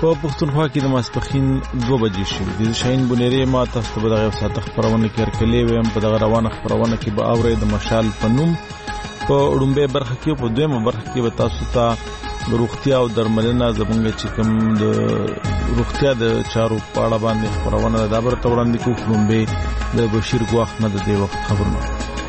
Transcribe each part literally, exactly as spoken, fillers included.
په پښتونخوا کې د ماسپښین دوه بجې شوې دي. شاهین بونیری ما تاسو ته به دغه ساعته خپرونه کې هرکلی ویم. په دغه روانه خپرونه کې به اورئ د مشال په نوم په وړومبۍ برخه کې، په دویمه برخه کې به تاسو ته د روغتیا او درملنه زموږ چې کوم د روغتیا د چارو په اړه باندې خپرونه ده دا به درته وړاندې کوو. وړومبۍ د بشیر ګواښ نه د دې وخت خبرونه.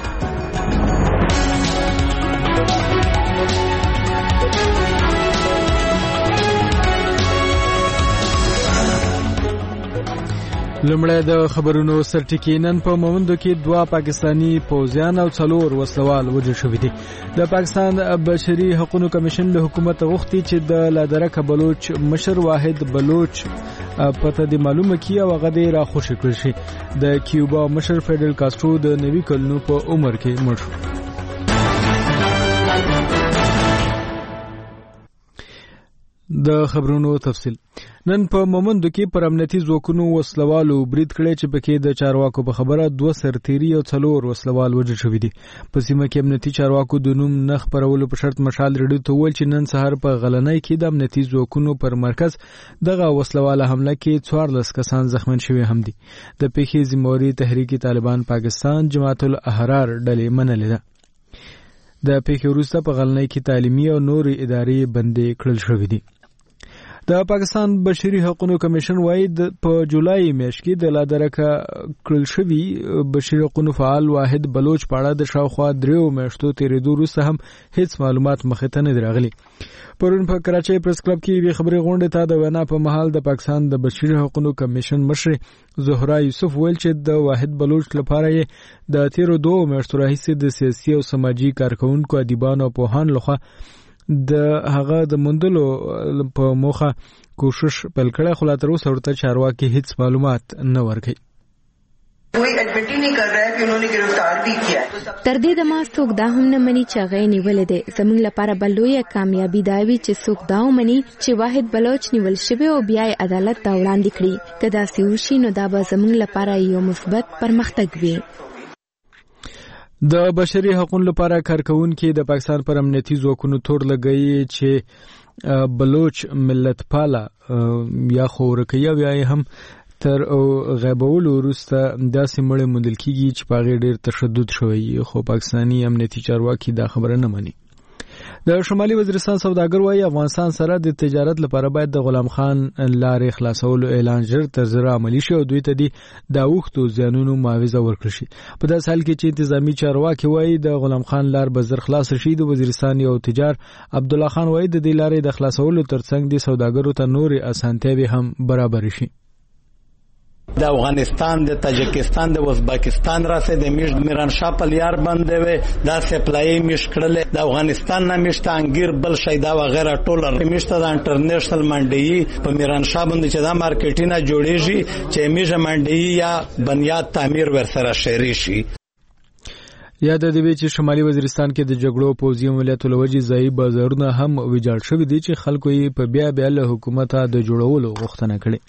لمړی د خبرونو سرټکی. نن په مومندو کې دوه پاکستانی پوځیان او څلور وسلوال وژل شوي دي. د پاکستان بشري حقوقو کمیشن له حکومت غوښتي چې د لادرک بلوچ مشر واحد بلوچ پته د معلومه کی او هغه د راخوشي کړی شي. د کیوبا مشر فیډل کاسترو د نوي کلونو په عمر کې مړ شو. د خبرونو تفصیل. نن په مومندو کې پر امنیتي ځواکونو وسلوالو برید کړی چې پکې د چارواکو په خبره دوه سرتیري او څلور وسلوال وژل شوي دي. په سیمه کې امنیتي چارواکو د نوم نه خپرولو په شرط مشال ریډیو ته وویل چې نن سهار په غلنۍ کې د امنیتي ځواکونو پر مرکز دغه وسلواله حمله کې څوارلس کسان زخمین شوي هم دي. د پیښې ذمہواري تحریک طالبان پاکستان جماعت الاحرار ډلې منلې ده. د پیښې وروسته په غلنۍ کې تعلیمي او نورې ادارې بندې کړل شوې دي. د پاکستان بشري حقوقو کمیشن وايي په جولای میاشت کې د لادرکه کړل شوی بشري حقوقو فعال واحد بلوچ په اړه د شاوخوا دریو میاشتو تیریدو وروسته هم هیڅ معلومات مخې ته نه راغلي. پرون په کراچۍ پریس کلب کې یوې خبري غونډې ته د وینا په محل د پاکستان د بشري حقوقو کمیشن مشر زهرا یوسف ویل چې د واحد بلوچ لپاره د تیرو دوه میاشتو راهیسې د سیاسي او سماجی کارکونکو ادیبانو او پوهان لخوا د هغه د مندلو په موخه کوشش پیل کړه، خو لا تر اوسه ورته چارواکي هیڅ معلومات نه ورکړي. کوئی ایڈمٹ ہی نہیں کر رہا ہے کہ انہوں نے گرفتار بھی کیا ہے. تر دې د ما څوک دا هم نه مني چې هغه نیولې ده. زموږ لپاره بلویه کامیابی دا وی چې څوک دا ومني چې واحد بلوچ نیول شوی او بیا عدالت ته وړاندې کړي. کدا سیوشي نو دا به زموږ لپاره یو مثبت پرمختګ وي. د بشري حقوقو لپاره کارکونکي د پاکستان پر امنیتي ځواکونو تور لګي چې بلوچ ملت پاله یا خورکي یا هم تر غیبولو وروسته داسې مړ موندل کیږي چې په غیر ډیر تشدد شوی، خو پاکستانی امنیتي چارواکي دا خبره نه مني. د شمالي وزیرستان سوداګر وايي افغانستان سره د تجارت لپاره باید د غلام خان لارې خلاصولو اعلان ژر تر ژره عملي شي او دوی ته د اوښتو زیانونو معاوضه ورکړي شي. په داسې حال کې چې انتظامی چارواکي وايي د غلام خان لار به زر خلاص شي. د وزیرستان یو تجار عبدالله خان وايي د دې لارې د خلاصولو ترڅنګ د سوداګرو ته نورې اسانتیاوې هم برابر شي. د افغانستان د تاجکستان د ازبکستان راسه د میش میرانشاه په لیار باندې و دا سپلای میش کړل د افغانستان نه میشته انګیر بل شیدا و غیره ټول میشته د انټرنیشنل منډي په میرانشاه باندې چې دا مارکیټینه جوړیږي چې میش منډي یا بنیاد تعمیر ورسره شری شي. یاد دی چې شمالي وزیرستان کې د جګړو پوځي عملیاتو لوجې ځای بازارونه هم ویجاړ شوي دي چې خلکو یې په بیا بیا له حکومت د جوړولو غوښتنه کړې.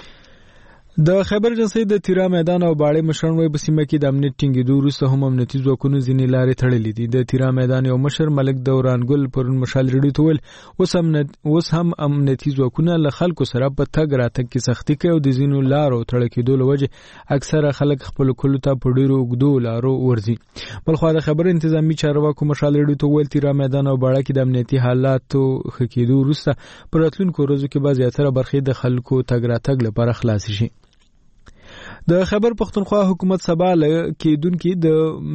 د خیبر جنسي د تیرا میدان او باړې مشران وای په سیمه کې د امنیت ټینګېدو وروسته هم امنیتي ځواکونو ځینې لارې تړلې دي. د تیرا میدان یو مشر ملک دورانګل پرون مشال ریډیو ته ویل اوس هم امنیتي ځواکونه له خلکو سره په تګ راتګ کې سختي کوي او د ځینو لارو تړل کېدو له وجې اکثره خلک خپل کلو ته په ډېرو اوږدو لارو ورځي. بلخوا د خبر انتظامی چارواکو مشال ریډیو ته ویل تیرا میدان او باړه کې د امنیتي حالاتو ښه کېدو وروسته په راتلونکو ورځو کې به زیاتره برخې د خلکو تګ راتګ لپاره خلاص شي. د خیبر پښتونخوا حکومت سبا کېدونکي د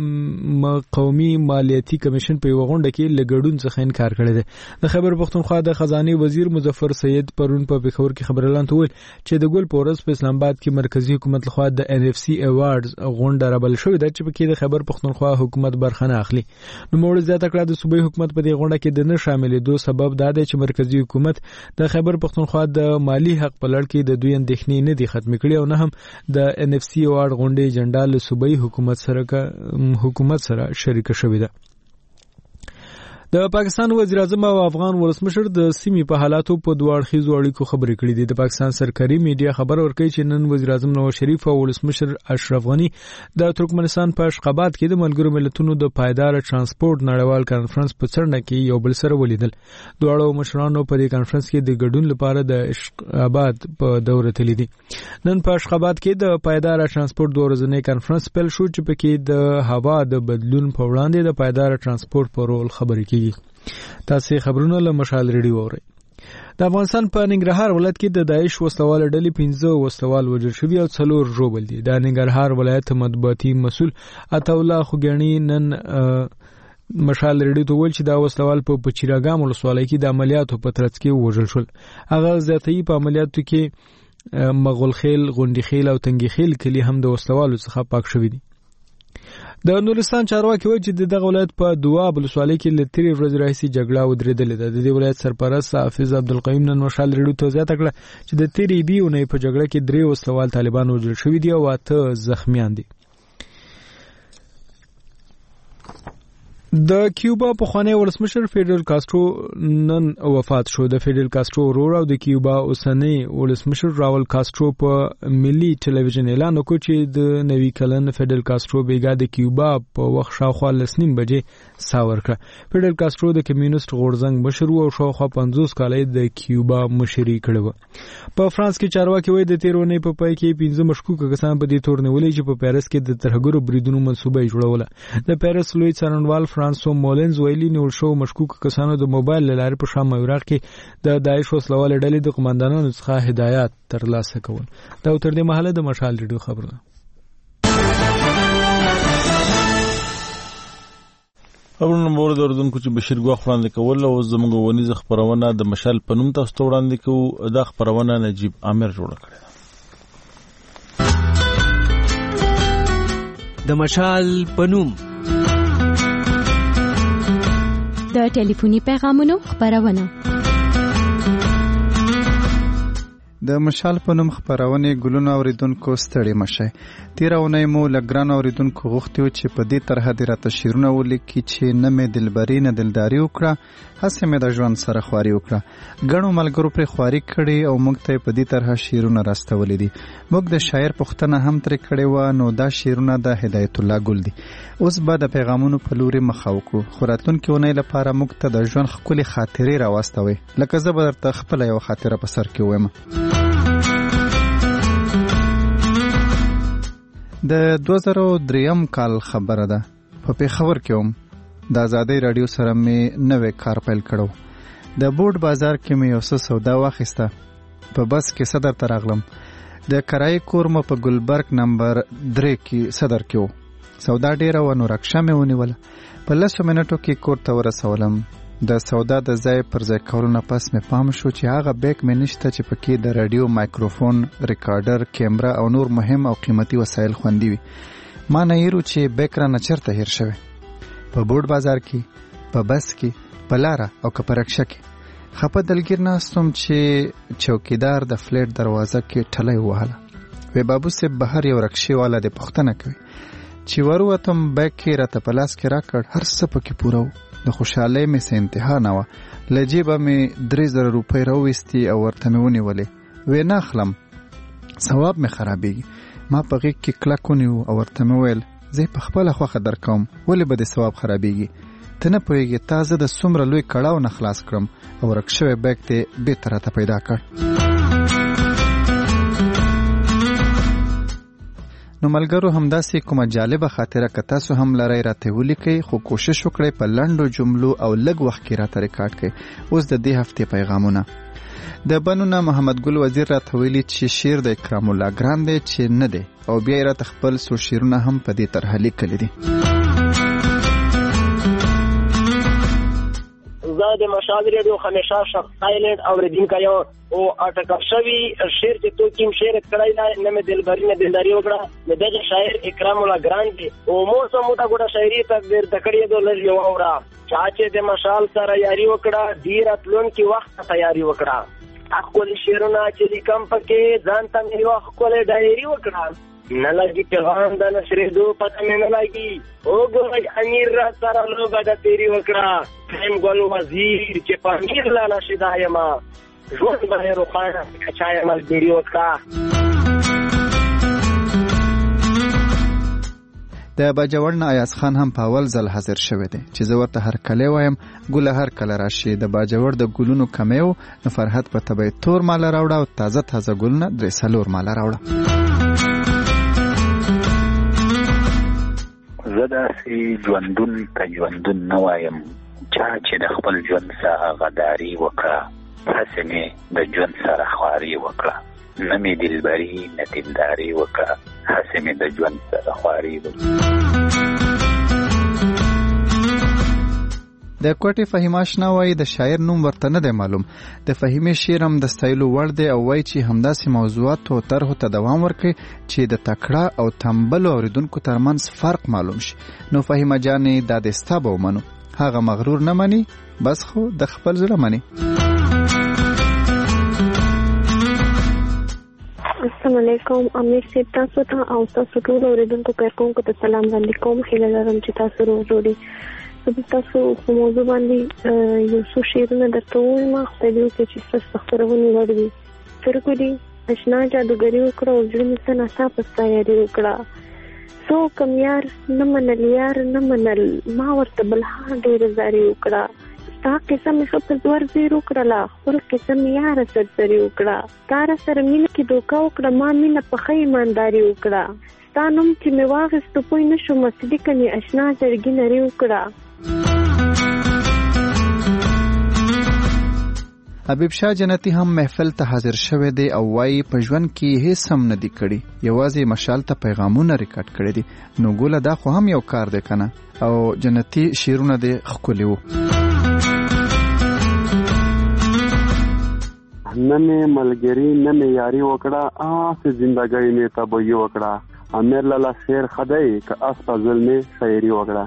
قومي مالیاتي کمیشن په یوه غونډه کې له ګډون څخه انکار کړی دی. د خیبر پښتونخوا د خزانه وزیر مظفر سید پرون په پېښور کې خبر اعلان ته ویل چې د ګل په ورځ په اسلام آباد کې مرکزی حکومت لخوا د ان اف سی ایوارډز غونډه رابل شوې ده چې پکې د خیبر پښتونخوا حکومت برخه نه اخلي. نوموړي زیاته کړه د صوبایي حکومت په دې غونډه کې د نه شاملېدو سبب دا دی چې مرکزی حکومت د خیبر پښتونخوا د مالی حق په لړ کې د دوی اندېښنې نه دي ختمې کړې او نه هم د ان اف سی ایوارډ غونډې جنډال صوبایي حکومت سره حکومت سره شریک شوې ده. د پاکستان وزیر اعظم او افغان ولسمشر د سیمې په حالاتو په دوه اړخیزو اړیکو خبرې کړې دي. د پاکستان سرکاري میډیا خبر ورکوي چې نن وزیر اعظم نواز شریف او ولسمشر اشرف غنی د ترکمنستان په اشخاباد کې د ملګرو ملتونو د پایدار ترانسپورت نړیوال کانفرنس په څرنه کې یو بل سره ولیدل. دواړو مشرانو په دې کانفرنس کې د ګډون لپاره د اشخاباد په دوره تللی دي. نن په اشخاباد کې د پایدار ترانسپورت دوه ورځنی کانفرنس پیل شو چې پکې د هوا د بدلون په وړاندې د پایدار ترانسپورت په رول خبرې کیږي. تاسو خبرونه له مشال ریډیو اورئ. د افغانستان په ننګرهار ولایت کې د داعش وسوال ډلې پنځه وسوال وژل شوي او څلور ژوبل دي. د ننګرهار ولایت مطبوعاتي مسؤل عطاالله خوګیاڼي نن مشال ریډیو ته ویل چې دا وسوال په پچیراګام ولسوالۍ کې د عملیاتو په ترڅ کې وژل شول. هغه زیاتې په عملیاتو کې مغول خیل، غونډي خیل او تنګي خیل کلی هم د وسوالو څخه پاک شوي دي. د نورستان چارواکي وایي چې دغه ولایت په دواب ولسوالۍ کې له تیرې ورځې راهیسې جګړه ودرېدلې ده. د دې ولایت سرپرست حافظ عبدالقیوم نن مشال ریډیو ته زیاته کړه چې د تیرې بي اونۍ په جګړه کې درې وسلوال طالبان وژل شوي دي او اته زخمیان دي. د کیوبا پخوانی ولسمشر فیډل کاسترو نن وفات شو. د فیډل کاسترو ورور او د کیوبا اوسنی ولسمشر راول کاسترو په ملي ټلویزیون اعلان وکړ چې د نوي کلن فیډل کاسترو بیګا د کیوبا په وخت شاوخوا لسنیم بجې سا ورکړه. فیډل کاسترو د کمیونست غورځنګ مشر و او شاوخوا پنځوس کاله د کیوبا مشري کړې وه. په فرانس کې چارواکي وایي د تېرې اونۍ په پای کې پنځه مشکوکه کسان په دې تور نیولي چې په پیرس کې د ترهګرو بریدونو منصوبه یې جوړوله. د پیرس لوی څارنوال فرانسو مولنز ویلي نیول شو مشکوک کسانو د موبایل له لارې په شام او عراق کې د داعش وسلوال ډلې د قوماندانانو څخه هدایات ترلاسه کول. دا تر دې مهاله د مشال ریډیو خبره. خبرونه مورد اوردونکو چې بشیر ګواخ وړاندې کول او زموږ ونیزه خبرونه د مشال په نوم تاسو ته وړاندې کوو. دا خبرونه نجیب عامر جوړه کړې د مشال په نوم. د ټلیفوني پیغامونو خبرونه. د مشال په نوم خبرونه ګلونه اوریدونکو ستړي مشه. تیر اونۍ مو لګران اوریدونکو غوښتیو چې په دې طرح د راته شیرونه ولیکي چې نه مې دلبري نه دلداري وکړه، هسې مې د ژوند سره خواري وکړه. ګڼو ملګرو پرې خواري کړې او موږ ته په دې طرح شیرونه راستولي دي. موږ د شاعر پوښتنه هم ترې کړې وه، نو دا شیرونه د هدایت الله ګل دي. اوس به د پیغامونو په لوري مخه وکړو. خو راتلونکې اونۍ لپاره موږ ته د ژوند ښکلې خاطرې راواستوئ، لکه زه به درته خپله یوه خاطره په سر کې ووایم. د دوه زره دریم کال خبره ده. په پېښور کې وم. د ازادۍ راډیو سره مې نوی کار پیل کړو. د بورډ بازار کې مې یو څه سودا واخیسته. په بس کې صدر ته راغلم. د کرایې کور مو په ګلبرګ نمبر درې کې صدر کې و. سودا ډېره وه نو رکشه مې ونیوله. په لسو منټو کې کور ته ورسولم. د سودا د ځای پر ځای کولو نه پس مې پام شو چې هغه بیک مې نشته چې پکې د رادیو مایکروفون، ریکارډر، کیمرا او نور مهم او قیمتي وسایل خوندي وي. ما نه هیرو چې بیک رانه چېرته هیر شوی. په بورډ بازار کې، په بس کې، په لاره او که په رکشه کې. خپه دلګیر ناستم چې چوکیدار د فلیټ دروازه کې ټلی ووهله. وی بابو صاحب بهر یو رکشې والا دې پوښتنه کوي. چې وروتم بیک کې راته په لاس کې راکړ، هر څه پکې پوره و. د خوشحالۍ مې څه انتها نه وه. له جیبه مې درې زره روپۍ راوویستې او ورته مې ونیولې. وی نه اخلم، ثواب مې خرابېږي. ما په غېږ کې کلک ونیو او ورته مې ویل زه یې په خپله خوښه درکوم، ولې به دې ثواب خرابېږي؟ ته نه پوهېږې تا زه د څومره لوی کړاو نه خلاص کړم او ورک شوی بیک دې بېرته راته پیدا کړ. نو ملګرو همداسې کومه جالبه خاطره که تاسو هم لرئ راته ولیکئ، خو کوشش وکړئ په لنډو جملو او لږ وخت کې راته ریکارډ کړئ. اوس د دې هفتې پیغامونه. د بنونه محمد ګل وزیر راته ویلي چې شعر د اکرام الله ګران دی چې نه دی، او بیا یې راته خپل څو شعرونه هم په دې طرح لیکلي دي. زه د مشال ریډیو همیشه شخص سایلنٹ اوریدونکی یم او اټکل شوی شعر چې تو کوم شعر کړی دی نه مې دلبري نه دلداري وکړه. د دغه شاعر اکرام الله ګران دی او مو سم موټه ګوډه شاعري تقدیر تکړی دو لږ یو اورا چا چې د مشال سره یاري وکړه ډیر اتلون کی وخت تیاری وکړه. خپل شعرونه چې لیکم پکې ځان ته یو خپل ډایري وکړه. نه لګي پیغام د نشریدو پته مې نه لګي وګورئ امیر را سره لوبه د تیری وکړه هم ګل وزیر چې په امیر لا نشیدا یما ژوند به روخانه کچای مل تیری وکړه. د باجوړ نه ایاز خان هم په اول ځل حاضر شوی دی چې زه ورته هر کله وایم ګل هر کله راشي د باجوړ د ګلونو کمیو نو فرحت په تبه تور مال راوړه او تازه تازه ګلونه درې سلور مال راوړه. زه داسې ژوندون ته ژوندون نه وایم چا چې د خپل ژوند سره غداري وکړه هسې مې د ژوند سره خواري وکړه نه مې دلبري نه دینداري وکړه هسې مې د ژوند سره خواري وکړه. د کوټې فهیم آشنا وایي د شاعر نوم ورته نه دی معلوم. د فهیمې شعر هم د ستایلو وړ دی او وایي چې همداسې موضوعاتو طرحو ته دوام ورکړي چې د تکړه او تنبلو اورېدونکو ترمنځ فرق معلوم شي. نو فهیمه جانې دا دې ستا به ومنو هغه مغرور نه مني بس خو د خپل زړه مني. السلام علیکم امیر صاحب تاسو ته او تاسو ټول اوریدونکو کارکونکو ته سلام باندې کوم. هیله لرم چې تاسو روغ جوړی. زه تاسو په موضوع باندې یو څو شعرونه درته وایم خدای دې وکړي چې ستاسو خپرونې وړ وي. سترګو دې اشنا جادوګري وکړه او زړه مې څه ناڅاپه ستا یاري وکړه. څوک یار نه منل یار نه منل ما ورته بلها ډېره زاري وکړه. تا قسم مې ښه په زور زیر وکړله خپل قسم یاره سرسري وکړه. تاره سره مینه کې دوکه وکړه ما مینه په ښه ایمانداري وکړه. ستا نوم چې مې واخیستو پوی نه شومه صدقه مې اشنا زړګي نري وکړه. حبیب شاه جنتی هم محفل ته حاضر شوی دی او وایي په ژوند کې هیڅ هم نه دي کړي یوازې مشال ته پیغامونه ریکارډ کړي دي. نو ګوله دا خو هم یو کار دی کنه. او جنتی شعرونه دی ښکلي وو. نه مې ملګری نه مې یاري وکړه آس زندګۍ مې تبویي وکړه. امیر لالا شعر خدای که اس په ظلم شاعري وکړه.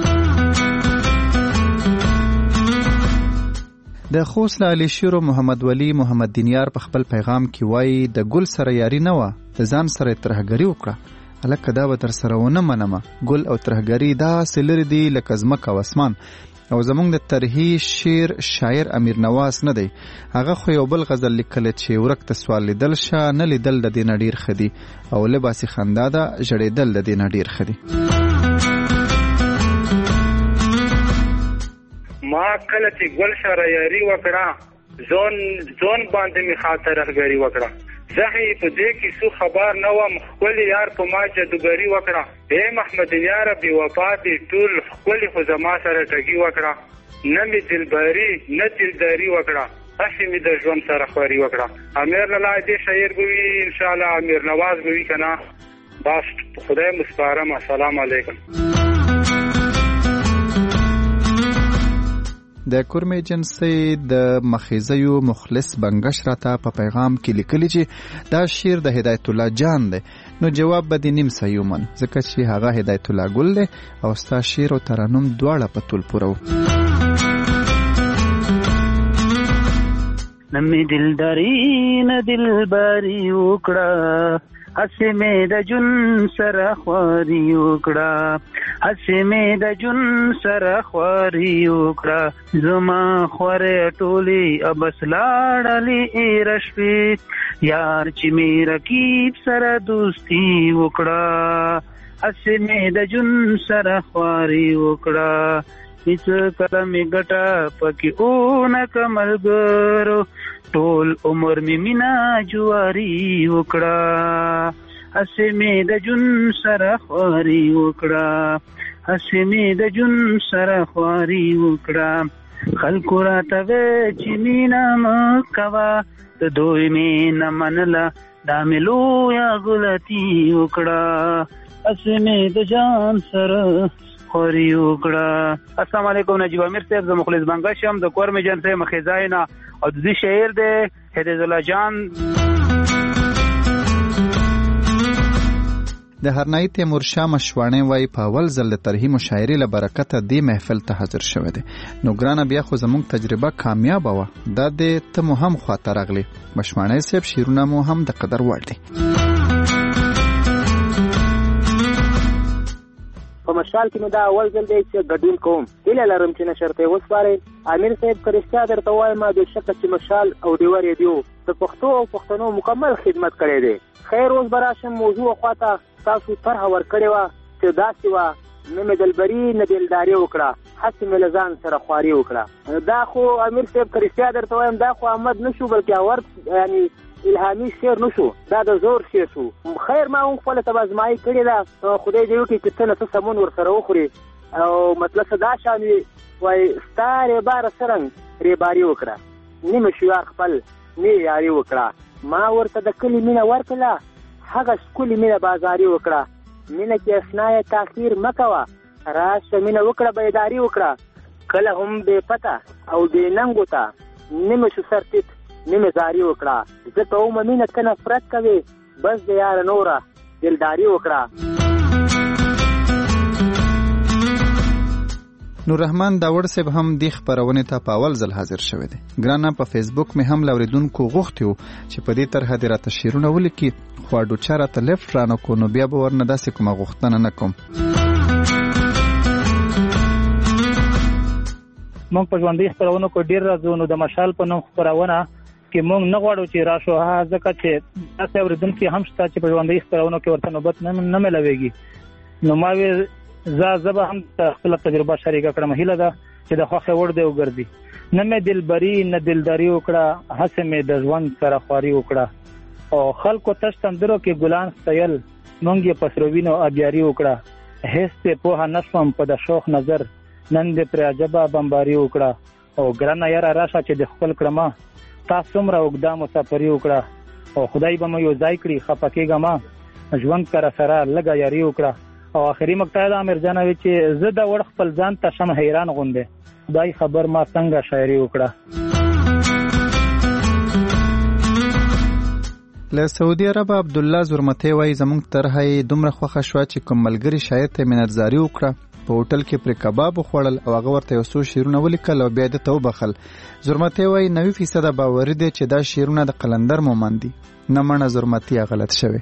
د خوست له علي شیرو محمد ولی محمد دینیار په خپل پیغام کې وایي د ګل سره یاري نه وه د ځان سره ترهګري وکړه. هلکه دا به تر سره ونه منمه ګل او ترهګري داسې لرې دي لکه ځمکه او اسمان. او زمونږ د ترهی شعر شاعر امیر نواز نه دی هغه خو یو بل غزل لیکل چې ورک ته سوال لیدل شه نه لیدل د دې نه ډېر ښه دي او لباسي خندا ده ژړېدل د دې نه ډېر ښه دي. ما کله چې ګل سره یاري وکړه ځون ځون باندې مې خاطرغري وکړه. زه په دې کې څه خبر نه وم خپل یار په ما جادوګري وکړه. اے محمد یار بي وفا دې ټول خپل خو زما سره ټګي وکړه. نه مې دلبري نه دلداري وکړه هسې مې د ژوند سره خواري وکړه. امیر لالا دې شاعر به وي ان شاء الله امیر نواز به وي کنه. بس خدای مسپارم. السلام علیکم. د کورم ایجنسی د مخیزیو مخلص بنگش راته په پیغام کې لیکلی چې دا شعر د هدایت الله جان دی. نو جواب به دې نیم صحیح ومن ځکه چې هغه هدایت الله ګل دی او ستا شعر او ترنم دواړه په طول پوره وو. نه مې دلداري نه دلبري وکړه هسې مې د جون سره خواري وکړه. هسې مې د جون سره خواري وکړه زما خوارې ټولې ابس لاړلې ایره شوې یار چې مې رقیب سره دوستي وکړه. هسې مې د جون سره خواري وکړه هیڅ کله مې ګټه پکې اونه که ملګرو ټول عمر مې مینا جواري وکړه. هسې مې د جون سره خواري وکړه هسې مې د جون سره خواري وکړه. خلکو راته وی چې مینا مه کوه د دوی مې نه منله دا مې لویه غلطي وکړه. هسې مې د جان سره خواري وکړه. السلام علیکم نجیب امیر صاحب زه مخلص بنگش یم د کورم ایجنسی مخیزای نه او د دې شاعر دی هدایت الله جان. د هرنائی تیمور شاه مشواڼي وای په اول ځل د ترهی مشاعرې له برکته دې محفل ته حاضر شوی دی. نو ګرانه بیا خو زموږ تجربه کامیاب وه دا دې ته مو هم خواته راغلی. مشواڼي صاحب شعرونه مو هم د قدر وړ دي. مشال کې مې دا اول ځل دی چې ګډون کوم. هیله لرم چې نشر ته وسپارئ. امیر صاحب که رښتیا درته وایم بې شکه چې مشال او ډیوه ریډیو د پښتو او پښتنو مکمل خدمت کړی دی. خیر اوس به راشم موضوع خواته. تاسو طرحه ورکړې وه چې داسې وه نه مې دلبري نه دلداري وکړه، هسې مې له ځان سره خواري وکړه. دا خو امیر صاحب که رښتیا درته وایم دا خو احمد نه شو بلکې اور یعنی الهامي شعر نه شو، دا د زور شعر شو. خیر ما هم خپله تبازمایي کړې ده، خدای دې وکړي چې ته نه څه سمون ورسره وخوري او مطلب څه دا شان وي وایي ستا ریباره څرنګ ریباري وکړه، نیمه شویار خپل نه یاري وکړه. ما ورته د کلي مینه ورکړله، هغه ښکلې مینه بازاري وکړه. مینه کې اسنایه تاخیر مه کوه، راشه مینه وکړه بیداري وکړه. کله هم بې پته او بې ننګو ته نیمه شو سرټیټ نیمه زاري وکړه. زه ته ومه مینه ته نفرت کوې، بس د یاره نوره دلداري وکړه. نور رحمان داوړ صاحب هم د خبرونه ته په اول ځل حاضر شوی دی. ګرانه په فیسبوک مې هم لوریدونکو غوښتیو چې په دې طرح د راته شیرونه ولیکي، خو اډو چاره ته لیفت رانه کو نو بیا به ورنه داسې کومه غوښتنه نه کوم. موږ په ژوندۍ خپرونو کې ډېر راځو، نو د مشال په نوم خپرونه کې موږ نه غواړو چې راشو، ها ځکه چې داسې اورېدونکي هم شته چې په ژوندۍ خپرونو کې ورته نوبت نه میلاویږي. نو ما ویل زه زه به هم خپله تجربه شریکه کړم. هیله ده چې د خوښې وړ دی وګرځي. نه مې دلبري نه دلداري وکړه، هسې مې د ژوند سره خواري وکړه. او خلکو تش تندرو کې ګلان ستایل، موږ یې په سرو وینو ابیاري وکړه. هېڅ پې پوهه نه شوم په د شوق نظر، نن دې پرې عجبه بمباري وکړه. او ګرانه یاره راشه چې د خپل کړمه، تا څومره اوږده مسافري وکړه. او خدای به مې یو ځای کړي، خفه کېږه ما، ژوند کره سره لږه یاري وکړه. او آخري مقطع د امیر جان وی چې زه د وړ خپل ځان ته شم حیران غوندې، خدای خبر ما څنګه شاعري وکړه. له سعودي عرب عبد الله زرمته وای زمونږ طرحه دومره خوښه شو چې کوم ملګری شاعر ته منځاري وکړه، په هوټل کې پر کباب خوړل او هغه ورته یو څو شیرونه ولیکل او بیا د تو بخل. زرمته وای نوي فیصد باور دي چې دا شیرونه د قلندر مومن دي، نه منه زرمتي غلط شوی.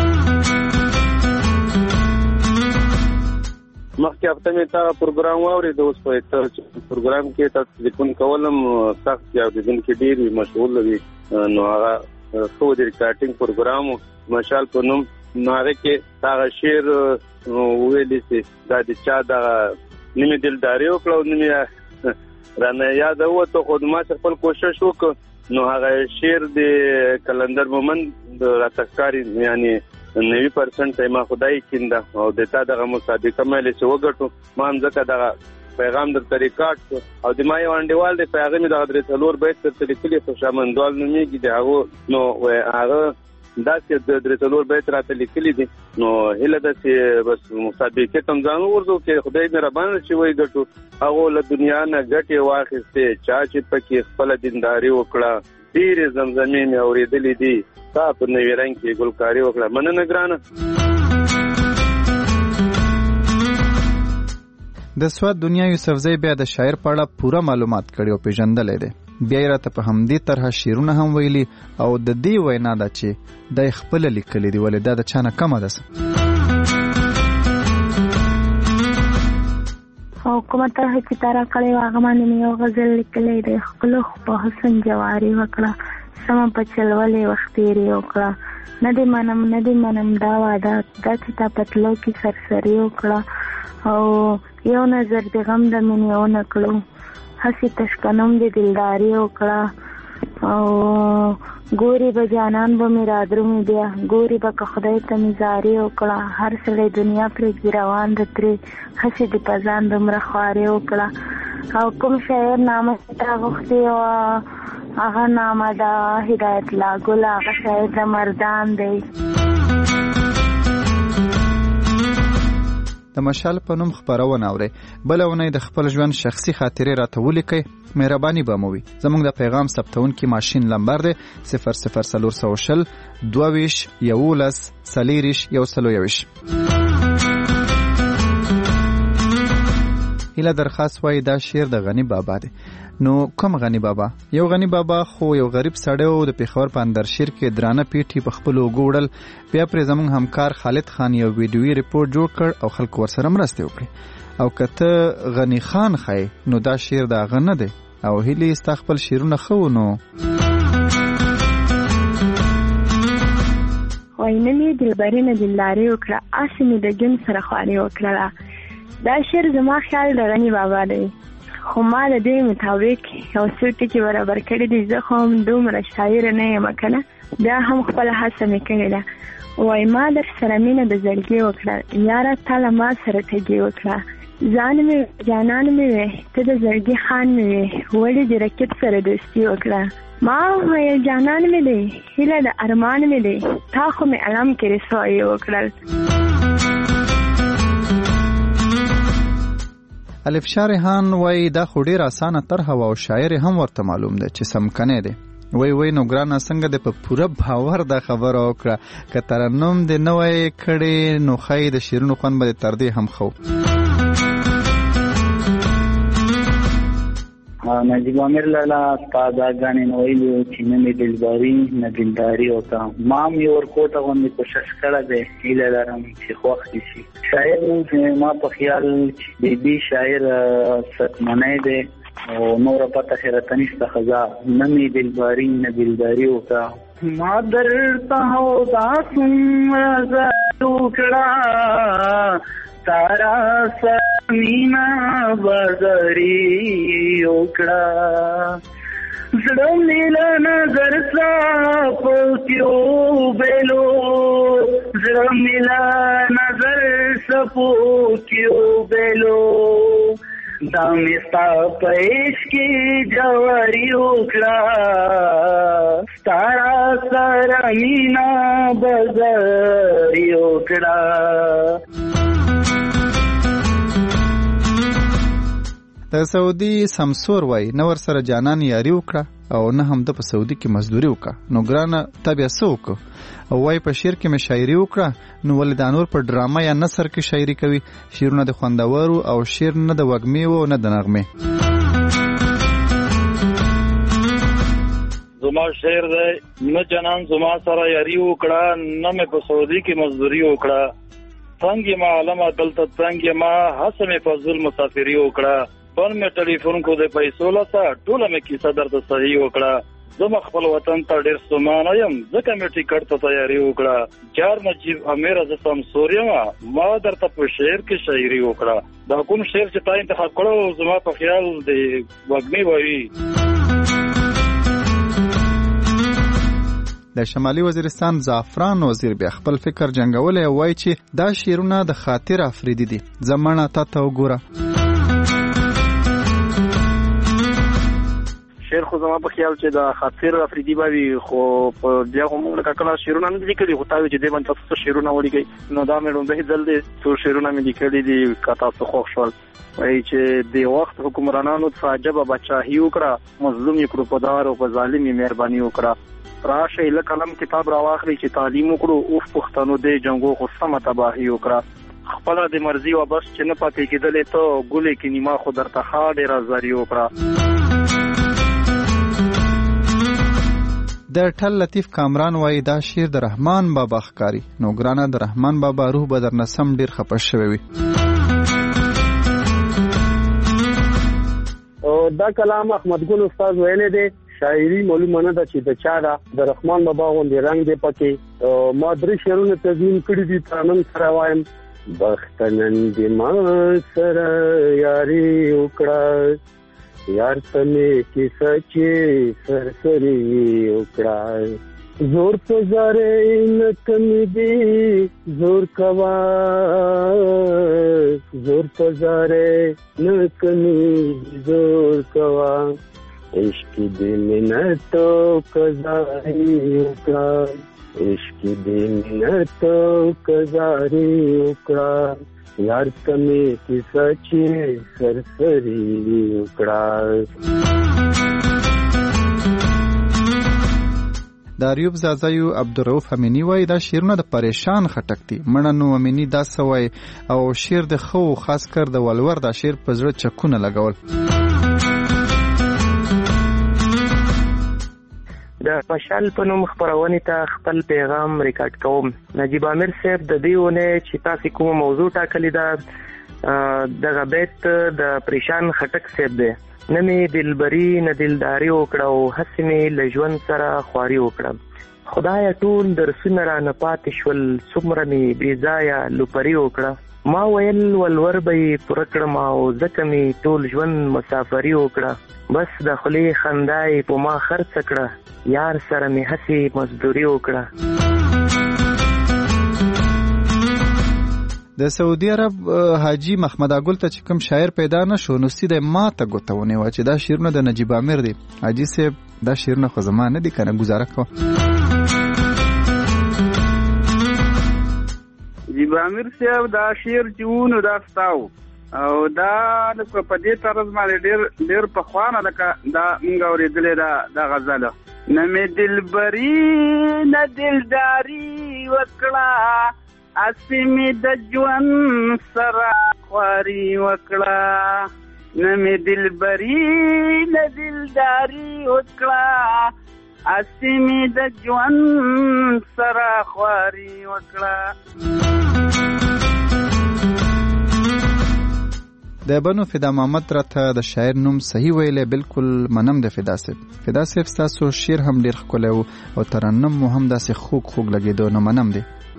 مخکې هفته مې تا پروګرام واورېد، اوس په پروګرام کې تاسو لیکون کولم سخت یا اوریدونکي ډېر وي مشغول وي، نو هغه ښه د ریکارډینګ پروګرام مشال په نوم، نو هغه کې هغه شعر ویلی چې دا د چا دغه نیمې دلداري وکړه او نیمې رانه یاده ووته، خو ما چې خپل کوشش وکړ نو هغه شعر د قلندر مومند راته ښکاري، یعنی نوي پرسنټ ما خدای کینده او د تا دغه مسابقه مې چې وګټو. ما هم ځکه دغه پیغام درته ریکارډ کړو او د ما یو انډیوال دی په هغه مې دغه درې څلور بیت درته لیکلي، خوشامندوال نومېږي د هغو، نو هغه داسې د درې څلور بیت راته لیکلي دي. نو هیله ده چې بس مسابقې ته هم ځان وورځو چې خدای مهربانه چې وایي ګټو. هغو له دنیا نه ګټې واخیستې، چا چې پکې خپله دینداري وکړه. ډېرې زمزمې مې اورېدلې دي، تا په نوي رنګ کې ګلکاري وکړه. مننه ګرانه. د سواد دنیا یوسفزی بیا د شاعر په اړه پوره معلومات کړي او پیژندلې دي. بیا یې راته په همدې طرح شعرونه هم ویلي او د دې وینا ده چې د خپل لیکلي دي، ولې دا د چا نه کمه ده. او کومه طرح چې تا راکړې وه هغه باندې مې یو غزل لیکلی دی، ښکلو په حسن جواري وکړه، سمه په چلولې وخت تېرې وکړه. نه دې منم نه دې منم دا واده، دا چې تا په تلو کې سرسري وکړه. او یو نظر د غم د مینې ونه کړو، هسې تشکنم د دلداري وکړه. او ګوري به جانان به مې رادرومې بیا، ګوري به که خدای ته مې زاري وکړه. هر سړی دنیا پرېږدي روان د ترې، هسې د په ځان دومره خواري وکړه. او کوم شاعر نامه تا غوښتې وه هغه نامه ده هدایت الله ګل، هغه شاعر د مردان دی. د مشال په نوم خپرونه اورئ. بله اونۍ د خپل ژوند شخصي خاطرې راته ولیکئ، مهرباني به مو وي. زموږ د پیغام ثبتونکي ماشین نمبر دی صفر صفر څلور سوه شل دوه ویشت یولس څلېرویشت یو سل او یوویشت. هیله درخواست وایي دا شعر د غنی بابا دی. نو کوم غنی بابا؟ یو غنی بابا خو یو غریب سړی و د پېښور په اندرشیر کې درانه پیټي په خپلو اوږو وړل. بیا پرې زموږ همکار خالد خان یو ویډیویي رپورټ جوړ کړ او خلکو ورسره مرستې وکړې. او که ته غنی خان ښایې نو دا شعر د هغه نه دی او هیلې ستا خپل شعرونه ښه و نو وای نه مې دلبري نه دلداري وکړه، هسې مې د ژوند سره خواري وکړله. دا شعر زما خیال د غني بابا دی، خو ما د دې مطابق یو څو ټکي برابر کړي دي. زه خو هم دومره شاعره نه یم که نه، بیا هم خپله هڅه مې کړې ده. وای ما در سره مینه د زړګي وکړه، یاره تا له ما سره تګي وکړه. ځان مې جانان مې وې، ته د زړګي خان مې وې، ولې د رکیب سره دوستي وکړه. ما ویل جانان مې دی، هیله د ارمان مې دی، تا خو مې علم کې رسوایي وکړل. الف شارحان وای دا خو ډیر اسانه طرحه او شاعر هم ورته معلوم ده چې سمکنه دی. وای وای نو ګرانه څنګه د په پوره باور دا خبره وکړه که ترنم دې نه وای کړی نو خی د شیرونو خوند به تر دې هم خو. نجیب امیر لالا ستا دا غانې نو ویلو چې نه مې دلداري نه دلداري وکړه. ما هم یې ورکوټه غوندې کوشش کړی دی، هیله لرم چې خوښ دې شي. شاعر ما په خیال چې بیبي شاعر ستمنی دی او نوره پته خیرته نشته ښځه، نه مې دلداري نه دلداري وکړه. ما درته هو دا څومره ځای وکړه، تارا سمینا بازاری وکړه. زړه مې له نظر صافو کیو بیلو، زړه مې له نظر صافو کیو بیلو. دا مې ستا په عشق جواري وکړه، ستاره سره مینا بازاري وکړه. د سعودي سمسور وای نه ور سره جانان یاري وکړه او نه هم د په سعودي کې مزدوري وکړه. نو ګرانه ته بیا څه وکړه؟ او وای په شعر کې مې شاعري وکړه نو ولې دا نور په ډرامه یا نثر کې شاعري کوي؟ شعرونه د خوندورو او شعر نه د وږمې و نه د نغمې. زما شعر دی نه جانان زما سره یاري وکړه، نه مې په سعودي کې مزدوري وکړه. څنګه ما علم دلته څنګه ما هڅه مې فضل مسافري وکړه. پن مې ټلیفون کو د پیسو لته ټوله مې کیسه درته صحیح وکړه. زه خپل وطن ته ډېر ستومانه یم ځکه مې ټیکټ ته تیاري وکړه. جار نجیب امیر زه سمسور یم، ما درته په شعر کې شاعري وکړه. دا کوم شعر چې تا انتخاب کړو زما په خیال د وږمې وایي. د شمالي وزیرستان زعفران وزیر بیا خپل فکر جنگولی وای چې دا شعرونه د خاطر افریدي دي. زمانه تا ته وګوره. شعر خو زما په خیال چې د خاطر افریدي به وي، خو په بیا خو موږ لکه کله شعرونه نه دي لیکلي، خو تا وایي چې دې باندې تاسو څه شعرونه ولیکئ. نو دا مې لومړی ځل دی څو شعرونه مې لیکلي دي، که تاسو خوښ شول. وایي چې د وخت حکمرانانو څخه عجبه بادشاهي وکړه، مظلوم یې کړو په دار او په ظالم یې مهرباني وکړه. راشئ له قلم کتاب راواخلئ چې تعلیم وکړو، اوف پښتنو دې جنګو خو سمه تباهي وکړه. خپله د مرضي و بس چې نه پاتې کېدلې ته ګلې کې نیما خو درته ښه ډېره زاري وکړه. د ټل لطیف کامران وای دا شعر د رحمان بابا ښکاری. نو ګرانه د رحمان بابا روح به درنه سم ډیر خپه شوی وي. دا کلام احمد ګل استاد ویلې دی، شاعري معلومه نه ده چې د چا ده، د رحمان بابا غوندې رنګ دی پکې. ما درې شعرونه تضمین کړي دي، ترنم سره وایم. بختنن دې ما سره یاري وکړه، یار تمه کی سچې سرسری وکړه. زور په زارې نه کمی دی زور کوا، زور په زارې نه کمی زور کوا. عشق دې منتو کزاری وکړه، عشق دې منتو کزاری وکړه. یار کمی کی سچې سرسری وکړه. د ایوب زازایو عبدالرؤف امینی وایي دا شعرونه د پریشان خټک دي. مړه نو امینی دا سوای او شعر د خو خاص کر د ولور دا شعر په زړه چکونه لګول. د مشال په نوم خبرونې ته خپل پیغام ریکارډ کوم. نجیب عامر صاحب د دې ونه چې تاسو کومه موضوع ټاکلې ده دغه بیت د پریشان خټک صاحب دی. نه مې دلبري نه دلداري وکړه او هسې مې له ژوند سره خواري وکړه. خدایه ټول درسونه رانه پاتې شول څومره مې بې ځایه لوپري وکړه. ما ویل ولور به یې پوره کړم او ځکه مې ټول ژوند مسافري وکړه. بس د خولې خندا یې په ما خرڅ کړه یار سره مې هسې مزدوري وکړه. د سعودي عرب حاجی محمد اګل ته چې کوم شاعر پیدا نشو نو سیده ما ته ګوتونه و چې دا شعرونه د نجیب عامر دي. حاجی صاحب دا شعرونه خو زما نه دي کنه گزاره کو. نجیب عامر صاحب دا شعر جوونو دا ستاو او دا په دې طرز باندې ډېر ډېر په خوانه لکه دا موږ اورېدلې دا د غزله. نه مې دلبري نه دلداري وکړه هسې مې د ژوند سره خواري وکړه. نه مې دلبري نه دلداري وکړه هسې مې د ژوند سره خواري وکړه. د بنو فدا محمد راته د شاعر نوم صحیح ویلې بالکل منم د فدا صاحب. فدا صاحب تاسو شعر هم ډیر ښکلی او ترنم مو هم داسې خوږ خوږ لګېدو نو منم دی.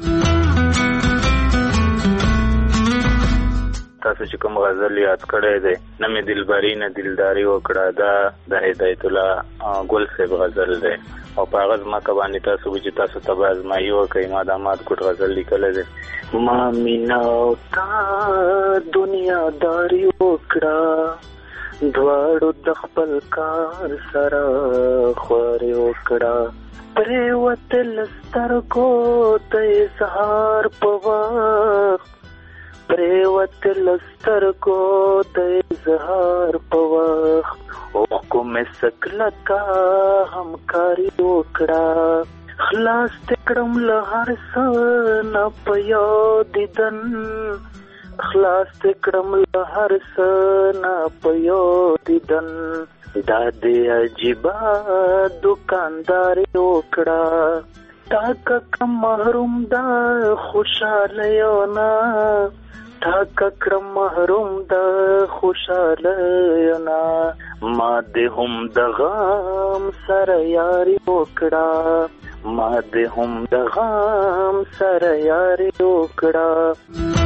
تاسو چې کوم غزل یاد کړی دی نه مې دلبري نه دلداري وکړه دا د هدایت الله ګل صاحب غزل دی او په هغه ځمکه باندې تاسو چې تاسو ته به ازمایي وکړئ ما د مات کوټ غزل لیکلی دی. ما مینا او تا دنیاداري وکړه دواړو د خپل کار سره خواري وکړه پرېوتل سترګو ته اظهار په وخت پرېوتل سترګو ته اظهار په وخت اوښکو مې سکلکه همکاري وکړه خلاص دې کړم له هر څه نه په یو دیدن خلاص دې کړم له هر څه نه په یو دیدن دا دې عجیبه دوکانداري وکړه تا که محروم دا خوشحالیو نه تا که محروم دا خوشحالیو نه ما دې هم د غم سره یاري وکړه ما دې هم د غم سره یاري وکړه.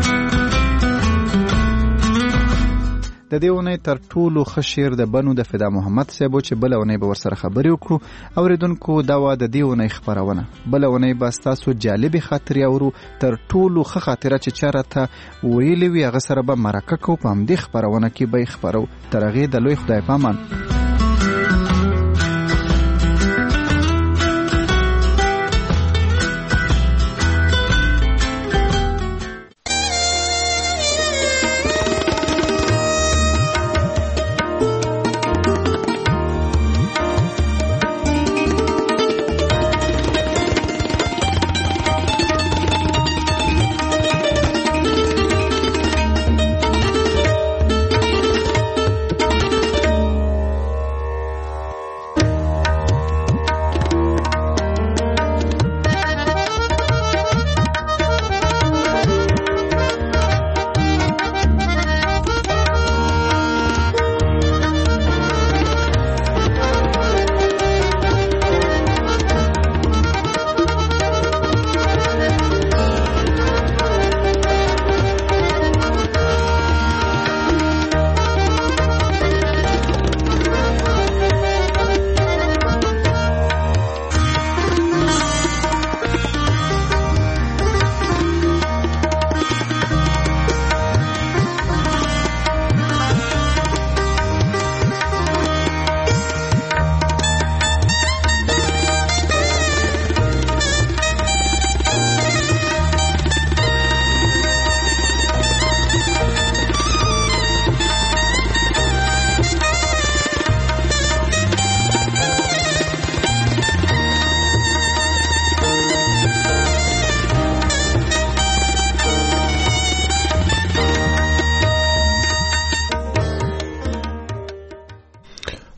د دې اونۍ تر ټولو ښه شعر د بنو د فدا محمد صاحب چې بله اونۍ به ورسره خبرې وکړو. اورېدونکو دا وه د دې اونۍ خپرونه. بله اونۍ به ستاسو جالبې خاطرې اورو. تر ټولو ښه خاطره چې چا راته ویلې وي هغه سره به مرکه کوو په همدې خپرونه کې به یې خپرو. تر هغې د لوی خدای په امان.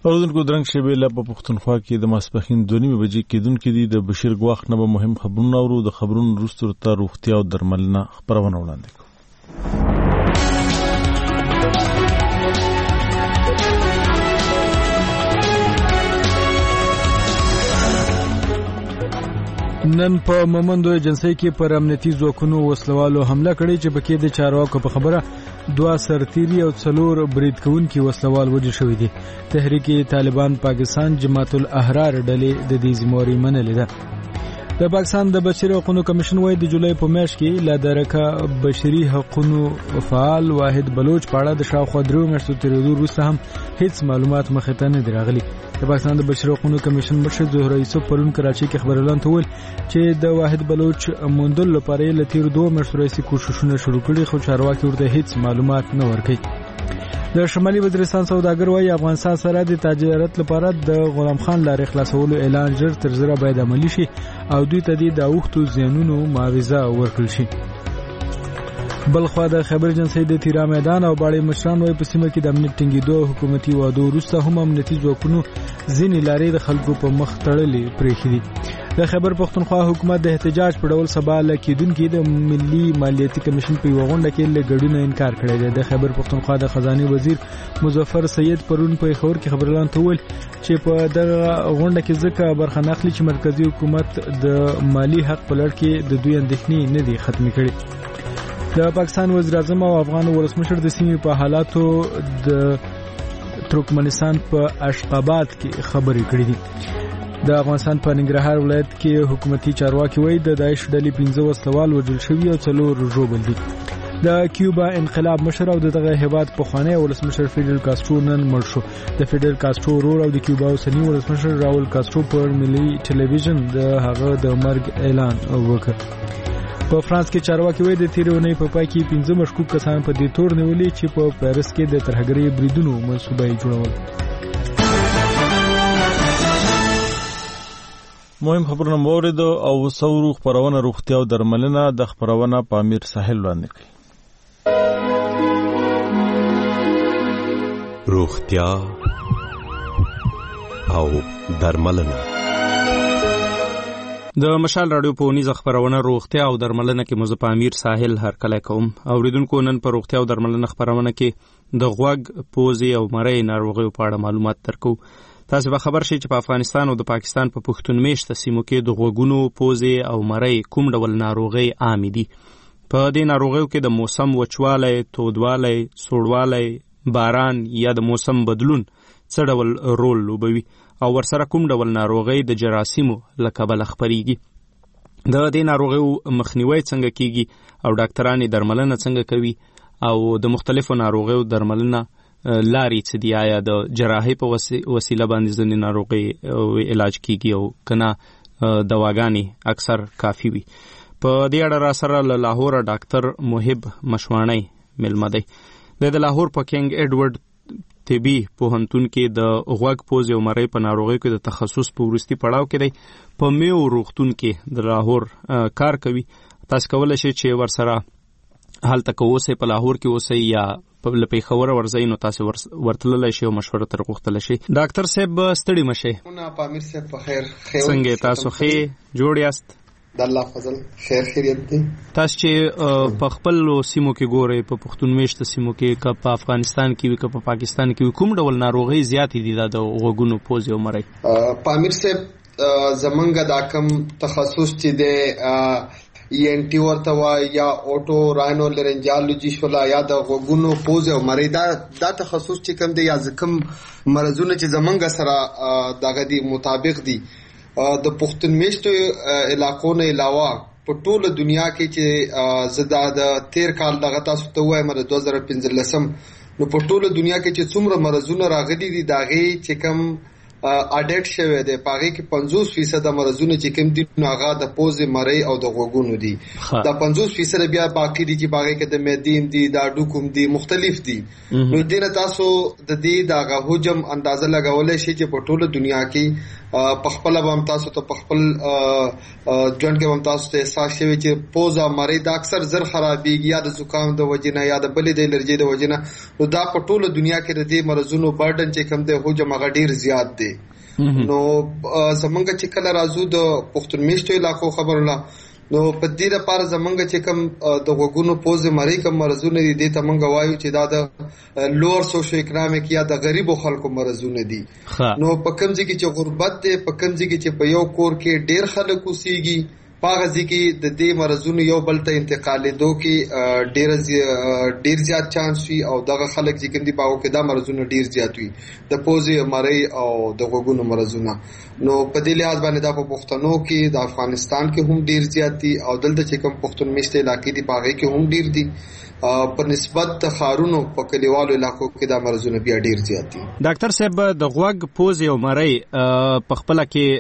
اوردونکو درنګ شیبه لا په پښتونخوا کې د ماسپخین دوه نیمه بجې کېدونکې دي. د بشیر ګواخ نه به مهم خبرونه اورو. د خبرونو وروسته ته روغتیا او درملنه خبرونه وړاندې کوو. نن په مومندو ایجنسی کې پر امنیتي ځواکونو وسلوالو حمله کړې چې پکې د چارواکو په خبره دوه سرتیري او څلور برید کوونکي وسلوال وژل شوي دي. تحریک طالبان پاکستان جماعت الاحرار ډلې د دې ذمہواري منلې ده. د پاکستان د بشري حقوقو کمیشن وايي د جولای په میاشت کې لا درکه بشري حقوقو فعال واحد بلوچ پاړه د شاوخوا درو میاشتو تیریدو وروسته هم هیڅ معلومات مخې ته نه دي راغلي. د پاکستان د بشري حقوقو کمیشن مشر ظهور یوسف پرون کراچۍ کې خبرونه تول چې د واحد بلوچ موندل لپاره له تیر دوه میاشتو راهیسې کوششونه شروع کړي خو چارواکي ورته هیڅ معلومات نه ورکړي. د شمالي وزیرستان سوداګر وايي افغانستان سره د تجارت لپاره د غلام خان لارې خلاصولو اعلان ژر تر ژره باید عملي شي او دوی ته د اوښتو زیانونو معاوضه ورکړل شي. بلخوا د خیبر ایجنسی د تیرا میدان او باړې مشران وايي په سیمه کې د امنیت ټینګېدو حکومتي وعدو وروسته هم امنیتي ځواکونو ځینې لارې د خلکو په مخ تړلې پرېښې دي. د خیبر پښتونخوا حکومت د احتجاج په ډول سبا له کېدونکي د ملي مالیاتي کمیشن په یوه غونډه کې له ګډون انکار کړی دی. د خیبر پښتونخوا د خزانې وزیر مظفر سید پرون په خبر کې خبرلان ته وویل چې په دغه غونډه کې ځکه برخه نه اخلي چې مرکزی حکومت د مالی حق په لړ کې د دوی اندېښنې نه دي ختمې کړي. د پاکستان وزیر اعظم او افغان ولسمشر د سیمې په حالاتو د ترکمنستان په اشقاباد کې خبرې کړې دي. د افغانستان په ننګرهار ولایت کې حکومتي چارواکي وایي د داعش ډلې پنځه وسلوال وژل شوي او څلور ژوبل دي. د کیوبا انقلاب مشر او دغه هیواد پخوانی ولسمشر فیډل کاسترو نن مړ شو. د فیډل کاسترو ورور او د کیوبا اوسنی ولسمشر راول کاسترو پر ملي ټلویزیون د هغه د مرګ اعلان وکړ. په فرانس کې چارواکي وایي د تیرې اونۍ په پای کې پنځه مشکوک کسان په دې تور نیولي چې په پاریس کې د ترهګرۍ بریدونو منصوبه یې جوړول. مهم خبرونه مو اوریدو او وسورو خبرونه روغتیا او درملنه د خبرونه په امیر ساحل وړاندې کړي. روغتیا او درملنه د مشال رادیو په نيزه خبرونه روغتیا او درملنه کې مزه په امیر ساحل هر کله کوم. اوریدونکو نن په روغتیا او درملنه خبرونه کې د غوږ پوزې او مرۍ ناروغیو په اړه معلومات درکو. تاسو به خبر شئ چې په افغانستان او د پاکستان په پښتون میشته سیمو کې د غوږونو پوزې او مرۍ کوم ډول ناروغي عام دي. په دې ناروغیو کې د موسم وچوالی، تودوالی، سوړوالی، باران یا د موسم بدلون څه ډول رول لوبوي او ورسره کوم ډول ناروغي د جراثیمو له کبله خپریږي. د دې ناروغیو مخنیوي څنګه کیږي او ډاکټران درملنه څنګه کوي او د مختلفو ناروغیو درملنه لاري څه دی، آیا د جراحي په وسیله باندې ځینې ناروغي علاج کیږي او کنه دواګانې اکثر کافي وي. په دې اړه را سره له لاهور ډاکټر محب مشوانی ملمه دی. د لاهور په کینګ ایډورډ طبي پوهنتون کې د غوږ پوزې او مرۍ په ناروغیو کې د تخصص په وروستي پړاو کې دی. په میو روغتون کې د لاهور کار کوي. تاسو کولی شئ چې ورسره هلته که اوسئ، په لاهور کې اوسئ یا په پیښور ورځئ، نو تاسو ورتللی شئ او مشوره ترې غوښتلی شئ. ډاکټر صاحب ستړي مه شئ. پامیر صاحب په خیر څنګه تاسو ښې جوړ یاست؟ د الله فضل خیر خیریت دی. تاسو چې په خپل سیمو کې ګورئ، په پښتون میشته سیمو کې، که په افغانستان کې وي که په پاکستان کې وي، کوم ډول ناروغۍ زیاتې دي د غوږونو پوزې او مرۍ؟ پامیر صاحب زمونږ دا کوم تخصص چې دی ای ان ټي ورته وایي یا اوټو راینو لرنجالوجي شوله یا د غوږونو پوزې او مرۍ، دا دا تخصص چې کوم دی یا کوم مرضونه چې زمونږ سره دغه دي مطابق دي د پښتون میشتو علاقو نه علاوه په ټوله دنیا کې چې زه دا د تیر کال دغه تاسو ته وایم د دوه زره پنځلسم نو په ټوله دنیا کې چې څومره مرضونه راغلي دي د هغې چې کوم اډیټ شوی دی پاغي کې پنځوس فیصد مرزونه چې کوم دي نو هغه د پوزې مری او د غوګونو دي دا پنځوس فیصد بیا باقی دي چې باغی کې د میدین دي دا ډوکوم دي مختلف دي نو دینه تاسو د دې دا حجم اندازه لګولای شي چې په ټوله دنیا کې په خپل هم تاسو ته په خپل ژوند کې هم تاسو ته احساس شوی چې پوزا مری دا اکثر زر خرابېږي یا د زکام د وجنه یا د بلې د الرجي د وجنه نو دا په ټوله دنیا کې د دې مرزونو برډن چې کوم د حجم هغه ډیر زیات دی نو زمونږ چې کله راځو د پښتون میشتو علاقو خبرونه نو په دې لپاره زمونږ چې کوم د غوګونو پوزې مری کوم مرزونه دي د تمنګ وایو چې دا د لوور سوشو اکونومیک یا د غریبو خلکو مرزونه دي نو په کوم ځای کې چې غربت دی په کوم ځای کې چې په یو کور کې ډیر خلک اوسېږي پاغه ځکه د دې مرزونو یو بل ته انتقالېدو کې ډیر ډیر زیات چانس وي او دغه خلک چې کوم دي باو کې دا مرزونه ډیر زیات وي د پوزې مری او د غوګونو مرزونه نو په دې لحاظ باندې دا په پښتنو کې د افغانستان کې هم ډیر زیات دي او دلته چې کوم پښتون میشته علاقې دي پاغه کې هم ډیر دي په نسبت د خارونو په کلیوالو علاقو کې دا مرزونه بیا ډیر زیات دي ډاکټر صاحب د غوګ پوزې او مری په خپل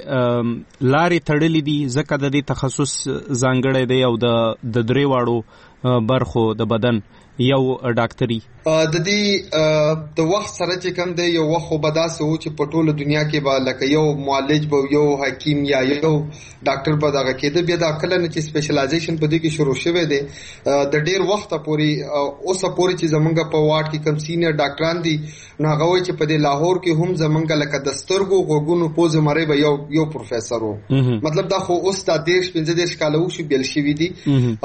کې لارې تړلې دي ځکه د دې تخصص ځانګړی دی او د د درې واړو برخو د بدن یو ډاکټري د دې د وخت سره چې کوم دی یو وخت وبداسه و چې په ټوله دنیا کې به لکه یو معالج به یو حکیم یا یو ډاکټر به دغه کېده بیا د کله نه چې سپیشلایزیشن په دې کې شروع شوه دی د ډیر وخت پورې اوس پورې چې زمونږ په واټ کې کم سینیئر ډاکټران دي نو هغه وایي چې په دې لاهور کې هم زمونږ لکه د سترګو غوګونو پوزې مری به یو یو پروفیسور وو مطلب دا خو اوس د دیش پنځه دیش کاله وشو بیل شوی دي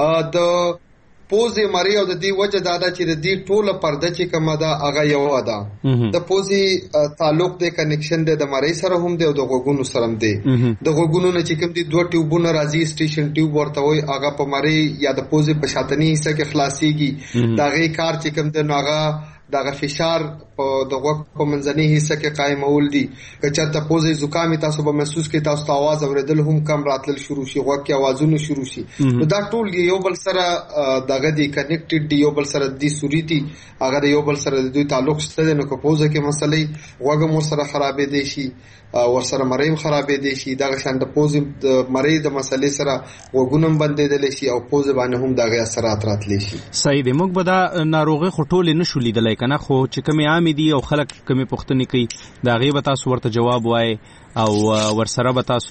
د پوزې مری او د دې وجه دا ده چې د دې ټوله پرده چې کومه ده هغه یو ده د پوزې تعلق د کنیکشن د مری سره هم دی او د غوګونو سره هم دی د غوګونو نه چې کوم دي دوه ټیوبونه راځي سټیشن ټیوب ورته وي هغه په مری یا د پوزې په شاتنی حصہ کې خلاصيږي دا غي کار چې کوم د هغه دغه فشار په د غوږ په منځني حصہ کې قائمول دي که چېرته پوزې زکام تاسو به محسوس کړئ تاسو ته आवाज اوریدل هم کم راتل شروع شي غوږ کې आवाजونه شروع شي نو دا ټول یو بل سره دغه دي کنیکټډ دي یو بل سره دي سوريتي هغه یو بل سره د دوی تعلق شته نو که پوزه کې مسلې غوږ مو سره خرابې دي شي ور سره مریم خرابې دي شي دغه شان د پوزې د مری د مسلې سره وګونم بندېدل شي او پوزه باندې هم دغه اثرات راتلی شي صحیح دی موږ به دا ناروغي خټول نه شو لیدلای کنه خو چې کومې عام دي او خلک کومې پوښتنې کوي دا غي به تاسو ورته جواب وای او ورسره به تاسو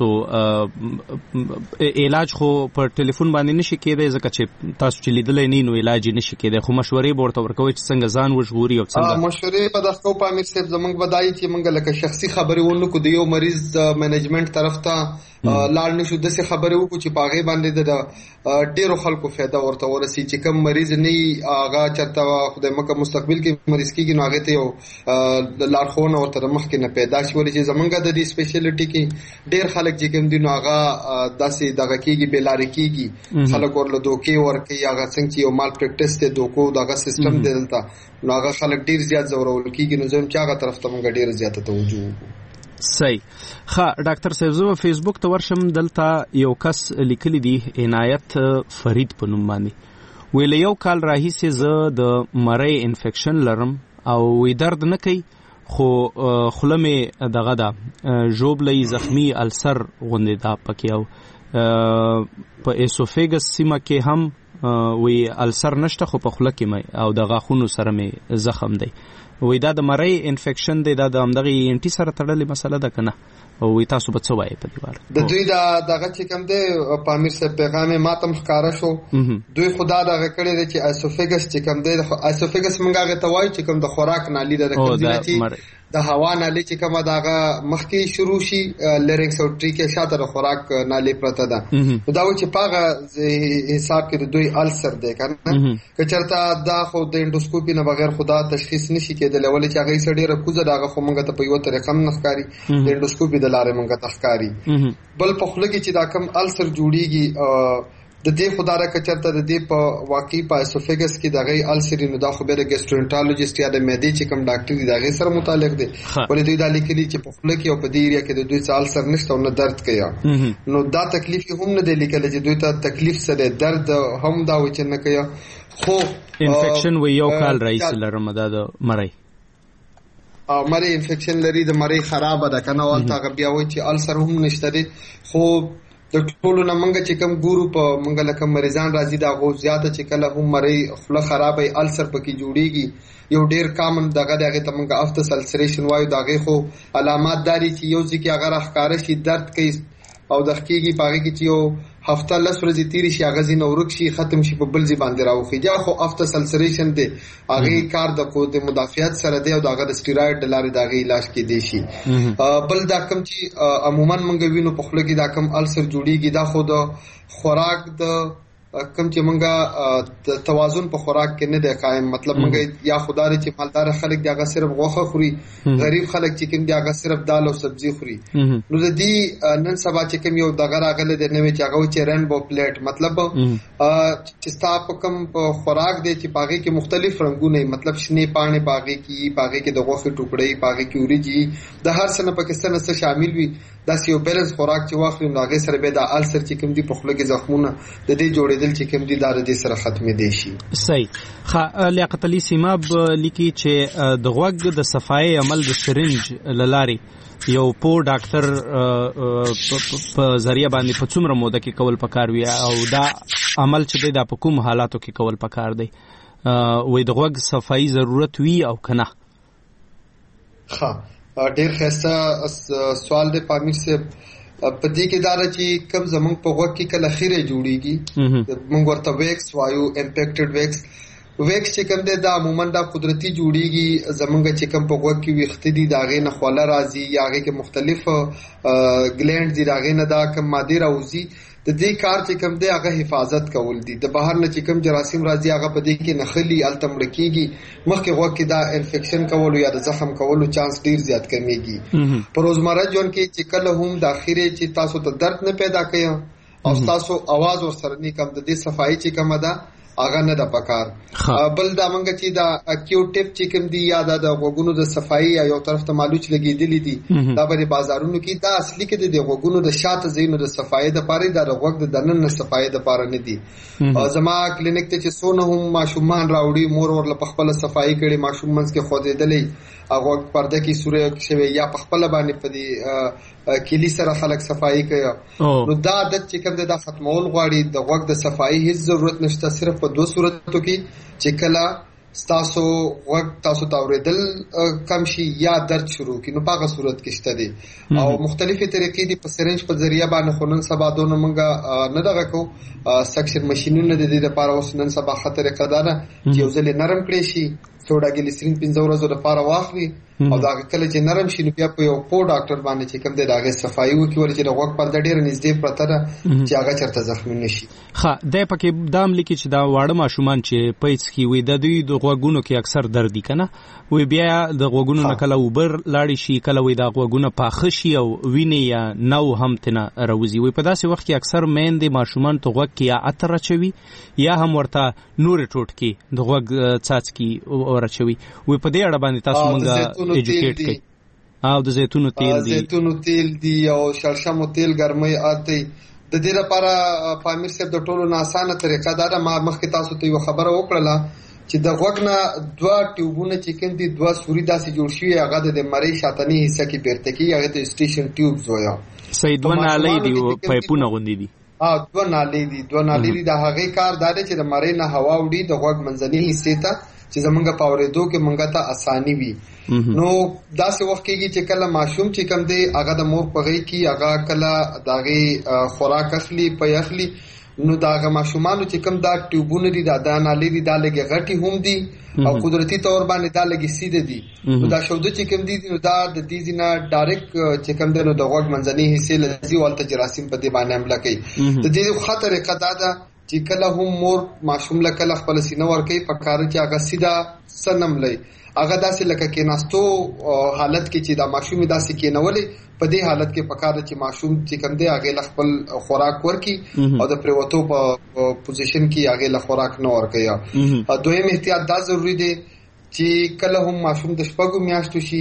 علاج خو په ټلیفون باندې نشي کېدای ځکه چې تاسو چې لیدلای نه نو علاج نشي کېدای خو مشورې به ورته ورکوي چې څنګه ځان وژغوري او څنګه مشورې په دغه په امیر صاحب زمونږ بدایي چې موږ لکه شخصي خبرې ونکو د یو مریض منیجمنت طرف ته لاړ نشو د څه خبرې وکړو چې پاغه باندې د ډیرو خلکو فایده ورته ورسي چې کوم مریض نه هغه چرته خدای مکه مستقبل کې مریض کېږي نو هغه ته یو لارښوونه ورته مخکې نه پیدا شي ولې چې زمونږ د دې سپیشلیټي کې ډیر خلک چې کوم دي نو هغه داسې دغه کېږي بلاري کېږي خلک ورله دوکې ورکي هغه څنګه چې یو مال پریکټس ته دوکو دغه سیستم دی دلته نو هغه خلک ډیر زیات زورول کېږي نو زم چې هغه طرف ته موږ ډیر زیات توجه وکړو صحیح ښه ډاکټر صاحب زه فیسبوک ته ورشم دلته یو کس لیکلی دی عنایت فرید په نوم باندې ویل یو کال راهیسې زه د مری انفیکشن لرم او وی درد نه کوي خو خوله مې دغه ده ژوبلې زخمی السر غوندې ده پکې او په ایسوفیګس سیمه کې هم وی السر نشته خو په خوله کې مې او د غاښونو سره مې زخم دی وی دا د مری انفیکشن دی دا د همدغه انټي سره تړلې مسله ده کنه او وی تاسو به څه وایي په دې اړه د دوی دا دغه چې کوم دی په امیر صاحب پیغام ماتم ښکارا شو دوی خدا دغه کړی دی چې ایسوفیګس چې کوم دی ایسوفیګس موږ هغه ته وایو چې کوم د خوراک نالي ده کوم دی چې د هوا نالي چې کومه دغه مخکې شروع شي لرینکس او ټریکه شاته د خوراک نالي پرته ده دا و چې پاغه حساب کې د دوی السر دی کنه که چرته دا خو د انډوسکوپي نه بغیر خدا تشخیص نشي کېدل ولې چې هغه سړي رکوزه دغه خو موږ ته په یو طریقه هم نخکاری د انډوسکوپي د لارې موږ ته ښکاری بل په خله کې چې دا کم السر جوړیږي د دې خدای را کچرته د دې په واقعي په ایسوفیګس کې دغه السر نو دا خو به د ګیسټرونټالوجیست یا د معدې چې کوم ډاکټر دی دغه سره متعلق دی ولې دوی دا لیکلي چې په خله کې او په دې ایریا کې د دوی څه السر نشته او نه درد کوي نو دا تکلیف هم نه دی لیکل چې دوی ته تکلیف سره درد هم دا و چې نه کوي خو انفیکشن و یو کال رئیس لرم دا د مری مری انفیکشن لري د مری خراب ده کنه ولته بیا وای چې السر هم نشته دي خو د ټولو نه منګه چې کوم ګورو په منګه لکه مریضان راځي دا غو زیاته چې کله هم مری خله خرابې السر پکې جوړیږي یو ډیر کامن دغه دغه ته منګه افته سلسریشن وایو دغه خو علامات داري چې یو ځکه هغه راخاره شي درد کوي او د خکېږي پاږي کې چې یو هفته لس ورځې تیری شي هغه ځینې ورک شي ختم شي په بل ځای باندې راوخي دا خو افته سلسریشن دی هغه کار د کو د مدافعت سره دی او دغه د سټیراید د لارې دغه علاج کې دی شي بل دا کوم چې عموما منګه وینو په خله کې دا کوم السر جوړیږي دا خو د خوراک د کم چې منګه توازن په خوراک کې نه دی قائم مطلب منګه یا خدای چې مالدار خلک دغه صرف غوخه خوري غریب خلک چې کوم دغه صرف دال او سبزی خوري نو د دې نن سبا چې کوم یو دغه راغله د نوې چې هغه چې رینبو پلیټ مطلب چې تاسو کوم خوراک دی چې پاږي کې مختلف رنگونه مطلب شنه پانه پاږي کې پاږي کې د غوخه ټوکړې پاږي کې وریجی د هر سنه پاکستان سره شامل وي دا یو بیلنس خوراک چې واخلو نو هغه سره به د السر چې کوم دی په خله کې زخمونه د دې جوړېدل چې کوم دی د دې سره ختمې دي شي صحیح خ لیاقت علي سیماب لیکي چې د غوږ د صفای عمل د سرنج للاري یو پو ډاکټر په ذریعہ باندې په څومره موده کې کول پکار وي او دا عمل چې د په کوم حالاتو کې کول پکار دی وې د غوږ صفای ضرورت وي او کنه ها ډیر ښه سوال دی پامیر سے په دې کې دا چې کم زمونږ په وخت کې کله خیره جوړیږي موږ ورته ویکس وایو امپیکټډ ویکس ویکس چې کوم دی دا عموما دا قدرتي جوړیږي زمونږ چې کوم په وخت کې وخت دي دا غي نه خوله راځي یا غي کې مختلف ګلینډ دي دا غي نه دا کوم ماده راوځي د دې کار چې کوم دی هغه حفاظت کول دي د بهر نه چې کوم جراثیم راځي هغه په دې کې نخلي التمړ کیږي مخکې وخت کې دا انفیکشن کول یا د زخم کولو چانس ډیر زیات کمیږي په روزمره ژوند کې چې کله هم د اخیره چې تاسو ته درد نه پیدا کوي او تاسو आवाज ور سره نه کم د دې صفائی چې کوم ده هغه نه د پکار بل دا منګه چې دا اکیوټ ټیپ چې کوم دی یا د غوګونو د صفائی یا یو طرف ته مالوچ لګیدلې دي دا په بازارونو کې دا اصلي کې د غوګونو د شاته زینو د صفائی د پاره د غوګ د دنن نه صفائی د پاره نه دي زما کلینیک ته چې سونه هم ماشومان راوړي مور ورله په خپل صفائی کړي ماشوم منځ کې خو دېدلې هغه پرده کې سورې شوی یا په خپل باندې په دې کلی سره خلک صفائی کوي نو دا عادت چې کوم د ختمول غواړي د غوګ د صفائی هیڅ ضرورت نشته صرف په دوه صورتو کې چې کله تاسو وخت تاسو تاوریدل کم شي یا درد شروع کی نو په هغه صورت کې شته دي او مختلفې طریقې دي په سرنج په ذریعہ باندې خونن سبا دونه مونږه نه دغه کو سکشن ماشينونه د دې لپاره اوس نن سبا خطر قدانه چې یو ځل نرم کړی شي سوډا ګلیسرین پنځه ورځې لپاره واخلي او دا کله چې نرم شي نو بیا په یو پو ډاکټر باندې چې کوم دی داغه صفائی وکړي ول چې د وخت پر ډېر نږدې پرته ده چې هغه چرته زخمی نشي ښه د پکې دام لیکي چې دا واړه ماشومان چې پیڅ کی وي د دوی د غوګونو کې اکثر درد کنه وي بیا د غوګونو نه کله وبر لاړی شي کله وي د غوګونو پاخه شي او ویني یا نو هم تنه راوځي وي په داسې وخت کې اکثر مېندې ماشومان ته غوګ کې یا اتر چوي یا هم ورته نور ټوټ کې د غوګ څاڅ کې ورچوي وي په دې اړه باندې تاسو مونږه ایجوکیټ کوي او د زیتونو تیل دی زیتونو تیل دی او شړشمو تیل ګرمي آتی د دې لپاره پامیر صاحب د ټولو نه اسانه طریقه دا ما مخکې تاسو ته یو خبره وکړه چې د غوږ نه دوه ټیوبونه چې کوم دي دوه سوري داسې جوړ شوي هغه د مری شاتنی حصہ کې پیرته کی هغه ته سټیشن ټیوبز وایي صحیح دوه نالۍ دي پایپونه غوندي دي ها دوه نالۍ دي دوه نالۍ دي د هغه کار دا چې د مری نه هوا وړي د غوږ منځنی حصے ته چې زمونږه پاورېدو کې مونږه ته اساني وي نو داسې وخت کېږي چې کله ماشوم چې کم دی هغه د مور په غېږ کې هغه کله داغه خوراک اخلي په اخلي نو داغه ماشومانو چې کم دا ټیوبونه دي دا دانالې دي دا لګي غټي هم دي او قدرتي تور باندې دا لګي سیده دي نو دا شوده چې کم دي نو دا د دې نه ډایرک چې کم دی نو د غوږ منځنی حصے لذي ولته جراثیم په دې باندې حمله کوي د دې خطر قدا ده چې کله هم مور ماشوم له کله خپل سینه ور کوي په کار چې هغه سیده سنم لې هغه داسې لکه کې ناستو حالت کې چې دا ماشوم داسې کې نه ولې په دې حالت کې په کار چې ماشوم چې کوم دی هغه خپل خوراک ورکي او د پریوتو په پوزیشن کې هغه له خوراک نه ورکي دویم احتیاط دا ضروری دی چې کله هم ماشوم د شپږو میاشتو شي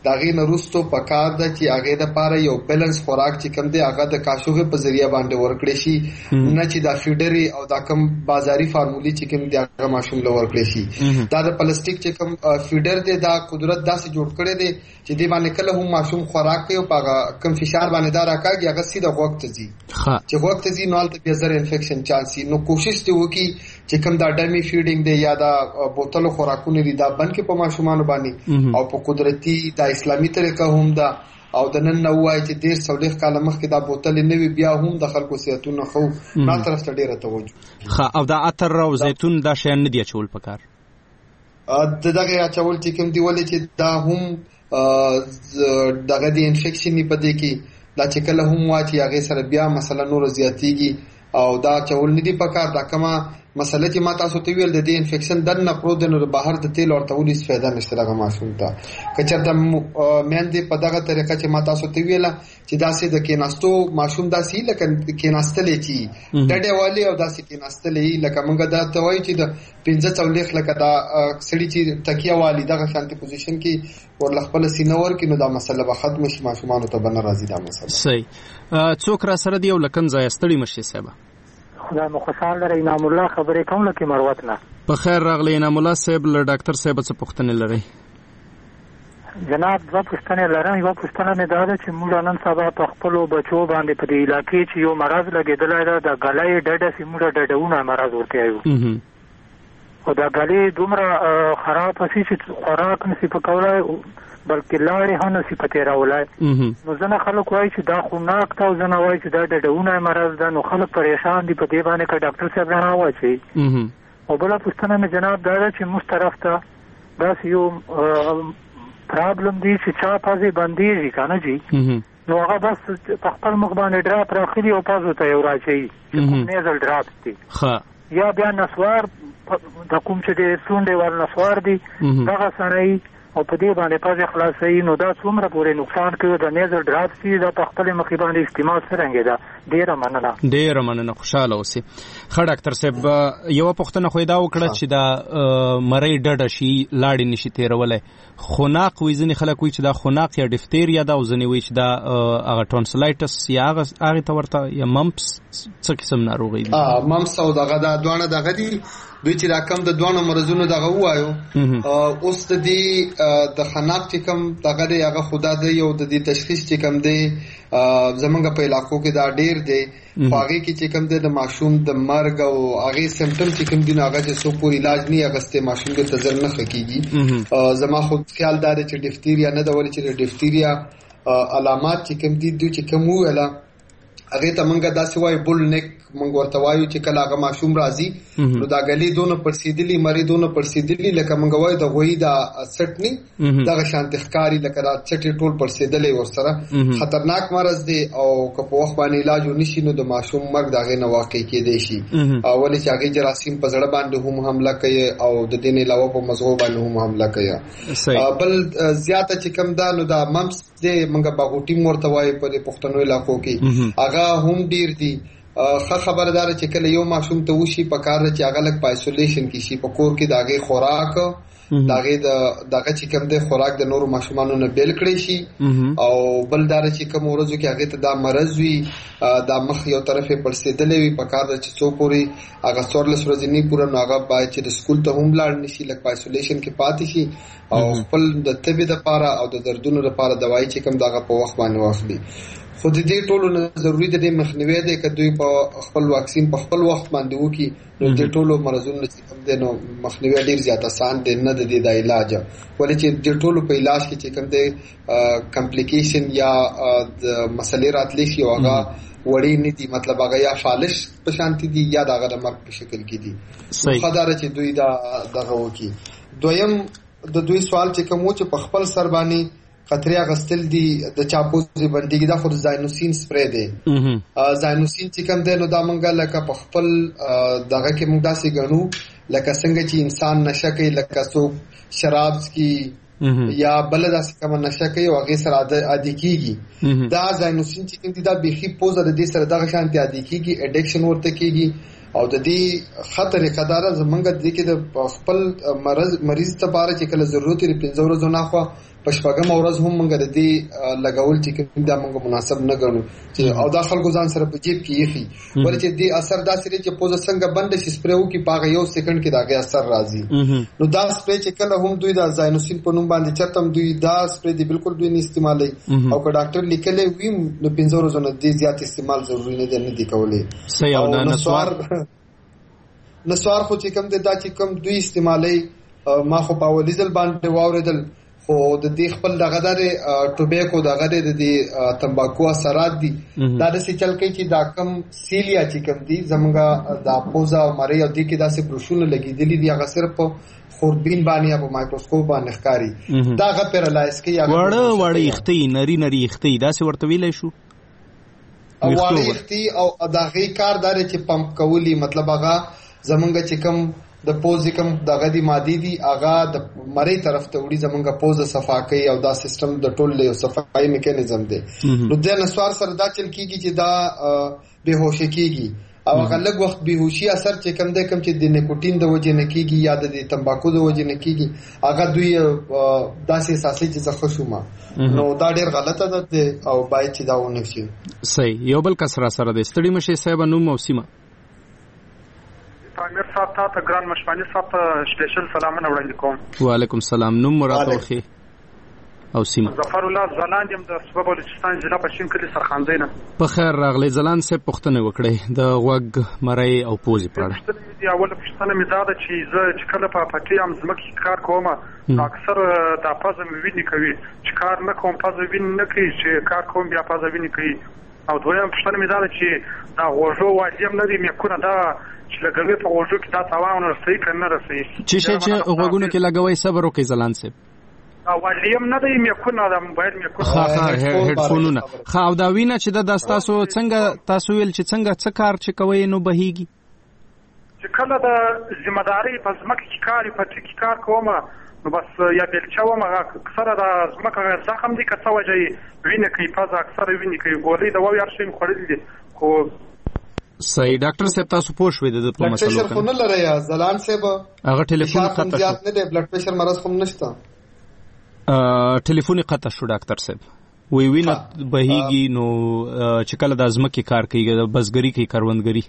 دا غي نه وروسته په کار ده چې هغه د پاره یو بیلنس خوراک چې کم دی هغه د کاشوغه په ذریعہ باندې ورکړي شي نه چې دا فیډري او دا کم بازاري فارمولي چې کم دی هغه ماشوم له ورکړي شي. دا د پلاستیک چې کم فیډر دی دا قدرت داسې جوړ کړی دی چې دی باندې کله هم ماشوم خوراک کوي او په کم فشار باندې دا راکاږي هغه سیده غوږ ته ځي چې غوږ ته ځي نو هلته بیا زر انفیکشن چانس نو کوشش دی وکړي چې کم دا ډمی فیډینګ دی یا دا بوتل خوراکونه دي دا بند کې په ماشومان باندې او په قدرتي دا اسلامي طریقه هم دا او د نن نو وای چې ډیر څولېخ کاله مخکې دا بوتل نه وی بیا هم د خلکو صحتونه خو نه طرف ته ډیره توجه خا او دا عطر او زيتون دا شی نه دی چول پکار د دغه چول چې کوم دی ولې چې دا هم دغه دی انفیکشن په دې کې دا چې کله هم واچي هغه سره بیا مثلا نور زیاتیږي او دا چول نه دی پکار دا کما مسله چې ما تاسو ته ویل د دې انفیکشن د نه پرو د بهر د تیل او تولید فایده نشته دغه ماشوم ته کچرته مېندې په دغه طریقه چې ما تاسو ته ویل چې داسې د کیناستو ماشوم داسې لکه کیناستلې چی ډډه والی او داسې کیناستلې لکه موږ دا ته وایو چې د پنځه څولېخ لکه دا سړی چې تکیه والی دغه شانتي پوزیشن کې ور خپل سینور کې نو دا مسله به ختم شي ماشومان ته بنه راځي دا مسله صحیح. څوک را سره دی او لکم ځای ستړي مشي صاحب دا مخصال لري انعام الله خبرې کوم لکه مروت نه په خیر راغلی انعام الله صاحب له ډاکټر صاحب څخه پوښتنه لري جناب دا پوښتنه لرم یو پوښتنه مې دا ده چې موږ نن سبا په خپل بچو باندې په دې علاقې چې یو مرض لګیدلی ده د غلې ډډه چې موږ ډډهونه مرض ورته یو او دا غلې دومره خراب شي چې خوراک نشي پکولای بلکې لاړې هم نشي پکې راولای نو ځنه خلک وایي چې دا خوناک ته او ځنه وایي چې دا ډډهونه مرض ده نو خلک پریشان دي په دې باندې که ډاکټر صاحب رانه واچوي او بله پوښتنه مې جناب دا ده چې موږ طرف ته داسې یو پرابلم دی چې چا پازې بندېږي که نه جي نو هغه بس په خپل مخ باندې ډراپ راخلي او پازو ته یو راچوي چې کوم نیزل ډراپ دي یا بیا نسوار د کوم چې د سونډې وال نسوار دي دغه سړی او په دې باندې پازې خلاصوي نو دا څومره پورې نقصان کوي د نیزل ډراپ سي دا په خپل مخ باندې استعمال څرنګه ده ډیره مننه ډیره مننه خوشاله اوسئ. ښه ډاکټر صاحب یو پوښتنه خو دا وکړه چې دا مړی ډډه شي لاړې نشي تیرولای خناق وې ځینې خلک وایي چې دا خناق یا ډفتیریا ده او ځینې وایي چې دا هغه ټونسلایټس یا هغه ته ورته یا ممپس څه قسم ناروغي دي ممپس او دغه دا دوانه دغه دي دوی چې راکم د دوانو مرزونو دغه وایو اوس د دې د خناق چې کم دغه دی هغه خدا دی او د دې تشخیص چې کم دی زمونږ په علاقو کې دا ډیر دی هغه کې چې کم دی د ماشوم د مرګ او هغه سمپټم چې کم دي هغه چې سو پور علاج نه اغسته ماشوم د تزر نه خکېږي زما خود خیال دا دی چې ډفتیریا نه دا ولې چې ډفتیریا علامات چې کم دي دوی چې کم ویلا هغه ته مونږه داسې وایي بول نیک مونږ ورته وایو چې کله هغه ماشوم راځي نو دا غلې دونه پرسیدلی مری دونه پرسیدلی لکه مونږ وایو د غوي دا سټنی دغه شانت ښکاری لکه دا چټي ټول پرسیدلی ورسره خطرناک مرض دی او که په وخت باندې علاج ونشي نو د ماشوم مرګ دغه نه واقع کېدی شي او ولې چې هغه جراثیم په زړه باندې هم حمله کوي او د دین علاوه په مزغو باندې هم حمله کوي بل زیاته چې کم دا نو دا ممپس دی مونږه باغوټي ورته وایو په پښتنو علاقو کې هغه هم ډیر دي خه خبردار چې کله یو ماشوم ته وشي په کار چې هغه لک په آیسولیشن کې شي په کور کې داغه خوراک داغه د داغه چې کوم د خوراک د نورو ماشومانو نه بیل کړی شي او بل دار چې کوم ورځو کې هغه ته دا مرز وي دا مخ یو طرفه پرسیدلې وي په کار چې څو پوری هغه څورلس ورځې نه پوره نو هغه باید چې د سکول ته هم لاړ نشي لک په آیسولیشن کې پاتې شي او خپل د طبي لپاره او د دردونو لپاره دوايي چې کوم داغه په وخت باندې واخلي خو د دې ټولو نه ضروری د دې مخنیوي دی چې دوی په خپل واکسین په خپل وخت باندې وکړي نو د ټولو مرزونو چې کوم دي نو مخنیوي ډیر زیات آسان دی نه د دې د علاج ولې چې د ټولو په علاج کې چې کوم دي کمپلیکیشن یا د مسلې راتلی شي هغه وړي نه دي مطلب هغه یا فالش په شانتي دي یا دغه د مرګ په شکل کې دي خدای چې دوی دا دغه وکړي. دویم د دوی سوال چې کوم چې په خپل سر باندې خطرې اغستل دي د چاپوزي بندګي دا خو زاینوسین سپری دی زاینوسین چې کوم دی نو دا مونږه لکه په خپل دغه کې مونږ داسې ګڼو لکه څنګه چې انسان نشه کوي لکه څوک شراب څکي یا بل داسې کوم نشه کوي او هغه سره عادي کیږي دا زاینوسین چې کوم دی دا بيخي پوزه د دې سره دغه شانتي عادي کیږي اډیکشن ورته کیږي او د دې خطر قدار زمونږ د دې کې د خپل مرض مریض ته بار چې کله ضرورت لري پنځه ورځې نه خو په شپږم ورځ هم موږ د دې لګول چې دا موږ مناسب نه ګڼو چې او دا خلکو ځان سره په جیب کې یخي ولې چې دې اثر داسې دی چې پوزه څنګه بند شي سپری وکي په یو سکند کې داغه اثر راځي نو دا سپری چې کله هم دوی دا زاینوسین په نوم باندې چرتم دوی دا سپری دی بالکل دوی نه استعمالي او که ډاکټر لیکلی وي نو پنځه ورځې نه دې زیات استعمال ضروري نه دی نه دی کولای صحیح او نه نسوار نسوار خو چې کوم د دا چې کوم دوی استعمالي ما خو په ولیدل باندې واوریدل خو د دې خپل دغه د ټوبیکو دغه د دې تمباکو اثرات دي دا د څه چل کوي چې دا کم سیلیا چې کوم دي زمونږه د پوزا او مری او دې کې داسې بروشونه لګیدلي دي هغه صرف خوربین باندې په مایکروسکوپ باندې ښکاری دا غ پیرالایز کوي هغه وړه وړه اختی نری نری اختی داسې ورته ویلای شو او وړه اختی او دغه کار دار چې پمپ کولی مطلب هغه زمونږه چې کوم د پوزې کوم دغه دی مادي دي هغه د مری طرف ته وړي زمونږه پوزه صفا کوي او دا سیستم د ټول له صفای میکانیزم دی نو د نسوار سره دا چل کیږي چې دا بهوشي کیږي او هغه لږ وخت بهوشي اثر چې کوم دی کوم چې د نیکوټین د وجې نه کیږي یا د تمباکو د وجې نه کیږي هغه دوی داسې احساسي چې زه خوشوم نو دا ډیر غلطه ده او باید چې دا ونه شي صحیح یو بل کس را سره د ستړي مشه صاحب نوم او سیمه امیر صاحب ته ګران مشماني صاحب ته سپیشل سلامونه وړاندې کوم وعلیکم السلام نوم مراد اوخی او سیمه ظفر الله زلاند يم د صوبه بلوچستان ضلع پښین کلی سرخاندینه په خیر راغلی زلاند سے پښتنه وکړي د غوګ مړی او پوزي پړه دی اول پښتنه می دا چې زه چې کله په پټي ام زمکه کار کوم اکثر د پازم ویني کوي چې کار نه کوم پازم ویني نه کوي چې کار کوم بیا پازم ویني کوي او دویم پښتنه می دا چې دا غوژو واجب نه دی مې کو نه دا چې لګوي په غوږو کې دا تاوان رسېږي کنه رسېږي چې شي چې غوږونو کې لګوي صبر وکړي زلان سي او ولیم نه دی مې کو نه د موبایل مې کو ها ها هډفونونه خا او دا وینه چې د تاسو څنګه تاسو ویل چې څنګه څه کار چې کوي نو بهيږي چې کله د ذمہ داری په ځمکه کې کار په ټکی کار کوم نو بس یا بلچا و ما اکثر د ځمکه زخم دي که څه وجه وینه کوي په اکثر وینه کوي ګولې د وو یارشین خورل دي خو صحیح ډاکټر صاحب تاسو پوه شوې د په مسلو کې خو نه لري یا زلان صاحب هغه ټلیفون قطع شو زیات نه دی بلډ پريشر مرز هم نشته ا ټلیفون قطع شو ډاکټر صاحب وی وینه بهيږي نو چې کله د ازمکه کار کوي د بزګری کوي کروندګری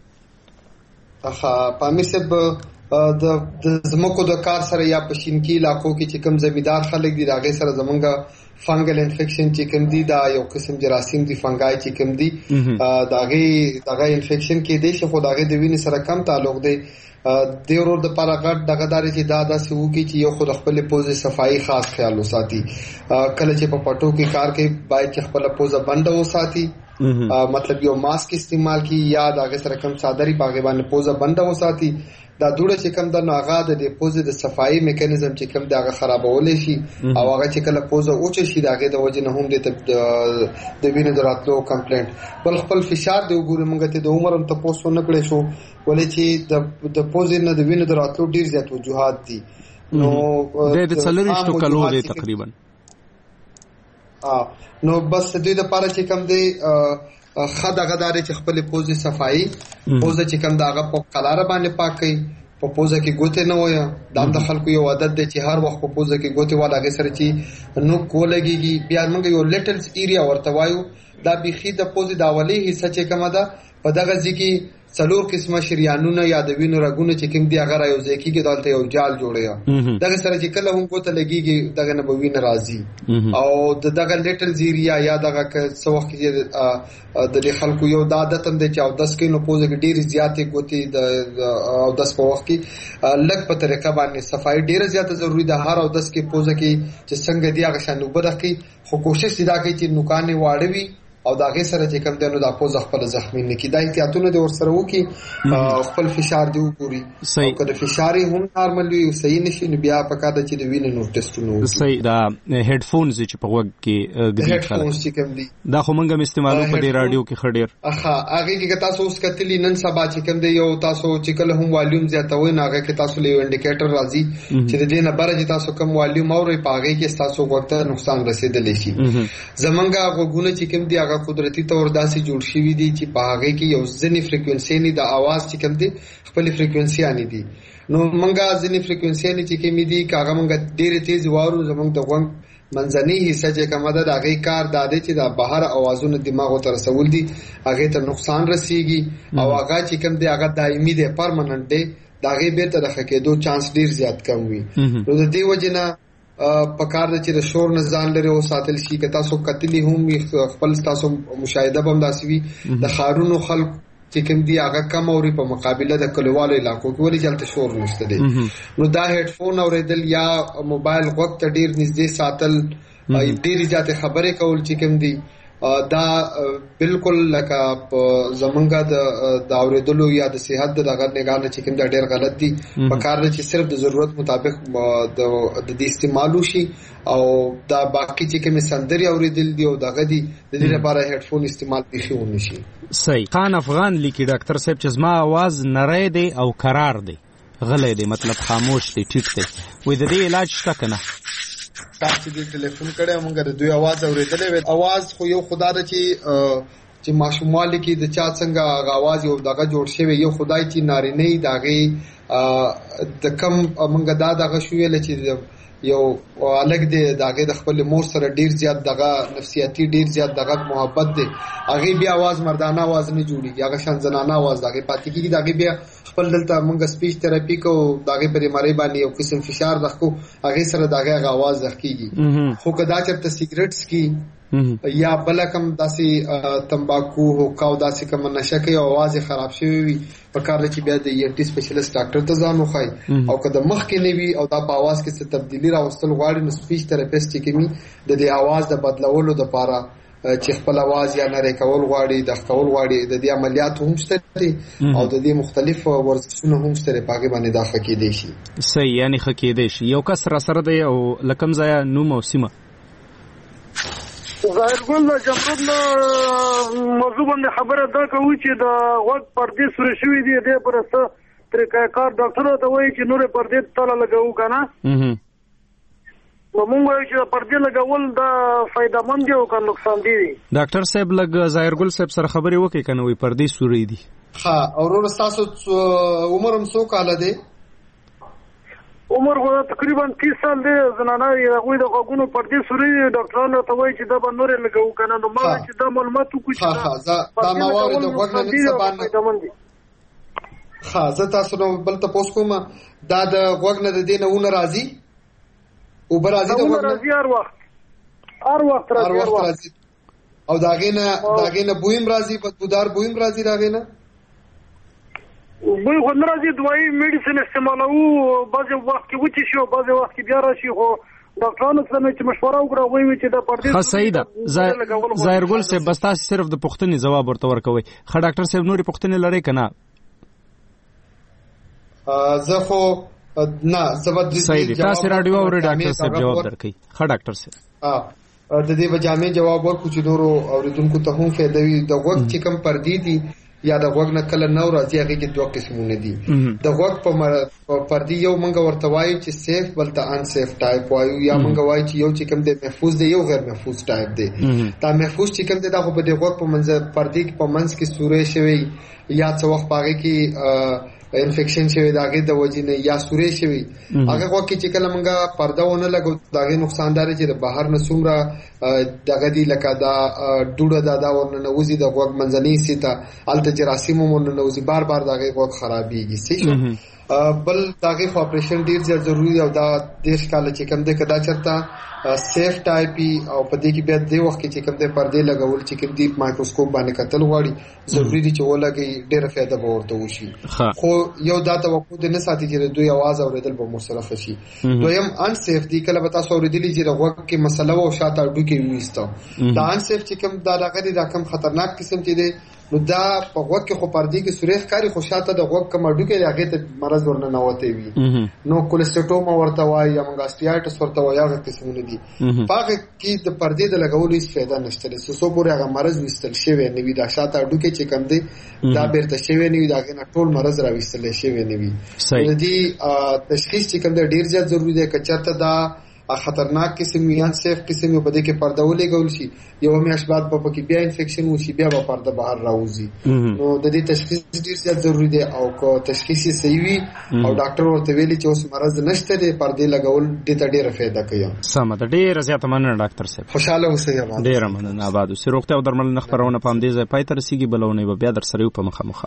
اخا پامیر صاحب د زمکو د کار سره یا پښینکی علاقو کې چې کوم زمیدار خلک دي راغې سره زمونږه فنگل انفیکشن چې کوم دي دا یو قسم جراثیم دي فنگای چې کوم دي داغه داغه انفیکشن کې دي چې خدای د وینې سره کم تعلق دی د ورور د پاراګټ دغه داري چې دا داسې وږي چې یو خود خپل پوزې صفائی خاص خیال وساتي کله چې په پټو کې کار کوي باید چې خپل پوزه بند وساتي مطلب یو ماسک استعمال کی یا دغه سره کم صادري باغ باندې پوزه بند وساتي دا دوړه چې کوم د ناغا د پوزې د صفائی میکانیزم چې کوم دغه خرابولې شي او هغه چې کله پوزه اوچ شي دغه د وجه نه هم د د وینې دراتلو کمپلینټ بل خپل فشار دی وګورم موږ ته د عمر هم تاسو نه کړې شو ولې چې د د پوزې نه د وینې دراتلو ډیر زیات وجوهات دي نو د څلورشتو کلو دی تقریبا ا نو بس د دې لپاره چې کوم دی خدا غداري چې خپل پوزي صفائی پوزه چې کوم داغه په قلاره باندې پاکي په پوزه کې ګوته نه ویا دا د خلکو یو عادت دی چې هر وخت په پوزه کې ګوته والاګه سره چې نو کولګيږي بیا موږ یو لیټلز ایریا ورته وایو دا بيخي د پوزي دا ولي حصہ چې کومه ده په دغه ځکه څلور قسمه شریانونه یا د وینو رګونه چې کوم دی هغه یو ځکه کې دالته یو جال جوړیا دغه سره چې کله هم ګوته لګيږي دغه نه بوین راځي او د دغه لیټل زیریا یا دغه څو وخت کې د خلکو یو د عادت هم دی چې او دس کې نو پوزه کې ډیر زیاتې ګوتې د او دس په وخت کې لږ په طریقه باندې صفائی ډیر زیاته ضروری ده هر او دس کې پوزه کې چې څنګه دی هغه شانو برخي خو کوشش دی دا کوي چې نوکانې واړوي او داغه سره چې کوم دنو د پوز خپل زخمی نه کیدای احتیاطونه د ور سره وکي خپل فشار دی وګوري او کله فشار هم نارمل وي او صحیح نشي نو بیا پکاته چې د وینې نو ټیسټونه صحیح دا هډفونز چې په وګ کې ګډ هډفونز چې کوم دي دا خو مونږه استعمالو په دې رادیو کې خډیر اخا هغه کې تاسو اوس کتلی نن سبا چې کوم دی یو تاسو چې کله هم والیوم زیاتوي نه هغه کې تاسو له انډیکیټر راځي چې د دې نه بره چې تاسو کم والیوم اوري پاږي کې تاسو وخت نقصان رسیدلی شي زمونږه غوګونه چې کوم دی هغه قدرتی طور داسې جوړ شوی دي چې په هغه کې یو ځنی فریکوئنسي نه د आवाज چې کوم دي خپل فریکوئنسي اني دي نو منګه ځنی فریکوئنسي نه چې کوم دي کاغه منګه ډېر تیز وارو زمونږ د غوږ منځنی حصہ چې کومه ده د هغې کار دا دی چې د بهر اوازونه دماغو ته رسول دي هغې ته نقصان رسیږي او هغه چې کوم دی هغه دایمي دی پرمننټ دی د هغې بیرته د ښه کېدو چانس ډېر زیات کم وي. نو د دې وجې نه پکار ده چې د شور نه ځان لرې وساتل شي. که تاسو کتلي هم وي خپل تاسو مشاهده به هم داسې وي د ښارونو خلکو چې کوم دي هغه کم اوري په مقابله د کلیوالو علاقو کې ولې چې هلته شور نشته دی. نو دا هیډفون اورېدل یا موبایل غوږ ته ډېر نږدې ساتل ډېرې زیاتې خبرې کول چې کوم دي دا بالکل لکه زمونږ د اورېدلو یا د صحت د دغه نګاه نه چې کوم دا ډېر غلط دي. پکار ده چې صرف د ضرورت مطابق د دې استعمال وشي او دا باقي چې کومې سندرې اورېدل دي او دغه دي د دې لپاره هیډفون استعمال بیخي ونه شي. صحیح. خان افغان لیکي ډاکټر صاحب چې زما आवाज نری دی او قرار دی غلی دی مطلب خاموش دی ټیټ دی وایي د دې علاج شته که نه؟ تاسو دې ټلیفون کړی موږ د دوی आवाज اورېدلی وی. आवाज خو یو خدا ده چې چې ماشوموالي کې د چا څنګه هغه आवाज یو دغه جوړ شوی یو خدای چې نارینه یې د هغې د کم موږ دا دغه شو ویله چې یو الګ دی د هغې د خپل مور سره ډېر زیات دغه نفسیاتي ډېر زیات دغه محبت دی هغې بیا आवाज مردانه आवाज نه جوړېږي هغه شان زنانه आवाज د هغې پاتې کېږي. د هغې بیا خپل دلته موږ سپیچ تراپي کوو د هغې په بیمارۍ باندې یو قسم فشار دغ کوو هغې سره د هغې هغه आवाज دغ کېږي. خو که دا چېرته سیګرټ څکي یا بله کوم داسې تمباکو حقه او داسې کومه نشه کوي او आवाज یې خراب شوی وي پکار ده چې بیا د ای ان ټي سپیشلیست ډاکټر ته ځان وښایي. او که د مخکې نه وي او دا په आवाज کې څه تبدیلي راوستل غواړي نو سپیچ تراپیسټ چې کوي د دې आवाज د بدلولو دپاره چې خپل आवाज یا نری کول غواړي د کول غواړي د دې عملیات هم شته دي او د دې مختلف ورزشونه هم شته په هغه باندې دا ښه کېدی شي. صحیح. یعنی ښه کېدی شي. یو کس را سره دی او له کوم ځایه نوم او سیمه؟ ظاهرګل د جمرود نه موضوع باندې خبره دا کوي چې د غوږ پردې سورې شوي دي دې پر څه طریقه کار ډاکټر ته وایي چې نورې پردې تاله لګوو که نه نو مونږ وایو چې پردې لګول دا فایدهمند دي او که نقصان دي دي. ډاکټر صاحب لږ ظاهرګل صاحب سره خبرې وکړئ که نه وایي پردې سورې دي. ښه وروره ستاسو عمر هم څو کاله دی؟ عمر خو تقریبا تیس سال دی. زنانه هغوی د غوږونو پردې سورې دي ډاکټرانو ته وایي چې دا به نورې لګوو که نه نو ما وایي چې دا معلومات وکړو چې دا ما واورېد غوږ نه نن سبا نه ښه زه تاسو نه بل تپوس کوم دا د غوږ نه د دې نه ونه راځي اوبه راځي د غوږ نه هر وخت هر وخت راځي او د هغې نه د هغې نه بوی هم راځي بدبودار بوی هم راځي د هغې نه بوی خو نه راځي دوایي میډیسن استعمالوو بعضې وخت کې وچې شي او بعضې وخت کې بیا راشي خو ډاکټرانو سره چې مشوره وکړه وایي چې دا پردې ښه صحیح ده. ظاهرګل صاحب بس تاسې صرف د پوښتنې ځواب ورته ورکوئ. ښه ډاکټر صاحب نورې پوښتنې لرئ که نه؟ زه خو نه زه به صحیح دي. تاسې راډیو اورئ ډاکټر صاحب جواب درکوي. ښه ډاکټر صاحب د دې به جامع جواب ورکړو چې نورو اورېدونکو ته هم فایده وي. د غوږ چې کوم پردې دي یا د غوږ نه کله نه راځي هغې کې دوه قسمونه دي. د غوږ په پردې یو موږ ورته وایو چې سیف بل ته ان سیف ټایپ وایو یا موږ وایو چې یو چې کوم دی محفوظ دی یو غیر محفوظ ټایپ دی. دا محفوظ چې کوم دی دا خو په دې غوږ په منځ پردې کې په منځ کې سورې شوی یا څه وخت په هغې کې انفیکشن شوی د هغې د وجې نه یا سورې شوی هغه غوږ کې چې کله موږ پرده ونه لګو د هغې نقصان دا دی چې د بهر نه څومره دغه دي لکه دا ډوډه دا دا ورننوځي د غوږ منځنۍ حصې ته هلته جراثیم هم ورننوځي بار بار د هغې غوږ خرابېږي. صحیح شو. بل د هغې خو اپریشن ډېر زیات ضروري دی او دا دېرش کاله چې کوم دی که دا چېرته سیف ټایپ وي او په دې کې بیا دې وخت کې چې کوم دی پردې لګول چې کوم دي مایکروسکوپ باندې کتل غواړي ضروري دي چې ولګوي ډېره فایده به ورته وشي. خو یو دا توقع دې نه ساتي چې د دوی اواز اورېدل به ورسره ښه شي. دویم ان سیف دي کله به تاسو اورېدلي چې د غوږ کې مسله وه او شاته هډوکې وویسته دا ان سیف چې کوم دا دغه دی دا کوم خطرناک قسم چې دی نو دا په غوږ کې خو پردې کې سورې ښکاري خو شاته د غوږ کوم هډوکی دی هغې ته مرض ورننوتی وي نو کولسټوما ورته وایي یا منګاسټیایټس ورته وایي هغه قسمونه دي. په هغه کې د پردې د لګولو هېڅ فایده نشته دی څو څو پورې هغه مرض ویستل شوی نه وي دا شاته هډوکی چې کوم دی دا بیرته شوی نه وي د هغې نه ټول مرض راویستلی شوی نه وي. د دې تشخیص چې کوم دی ډېر زیات ضروري دی که چېرته دا خطرناک قسم یا سیف قسم په دې کې پرده ولګول شي یو میاشت بعد په پکې بیا انفیکشن وشي بیا به پرده بهر راوځي نو د دې تشخیص ډیر زیات ضروری دی او کو تشخیص صحیح وي او ډاکټر ورته ویلي چې اوس مرز نشته دی پرده لګول د ته ډیره فایده کوي. سم ده ډیره زیاته مننه ډاکټر صاحب. خوشاله اوسئ. آباد ډیره مننه. آباد اوسئ. روغتیا او درملنه خبرونه په همدې ځای پای ته رسیږي. بلونه به بیا در سره په مخه مخه.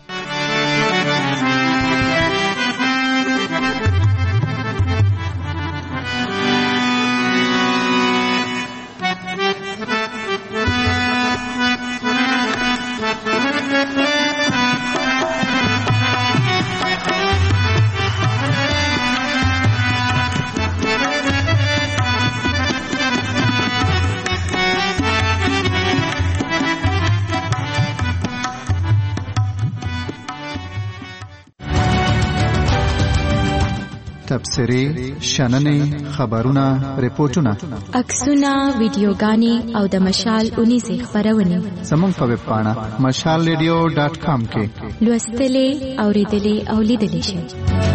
تبصرې، شننې، خبرونه، ریپورتونه، عکسونه، ویډیوګانې او د مشال اونیزې خبرونه زموږ په ویب پاڼه مشال ریډیو ډاټ کام کې لوستلې، اوریدلې او لیدلې شئ.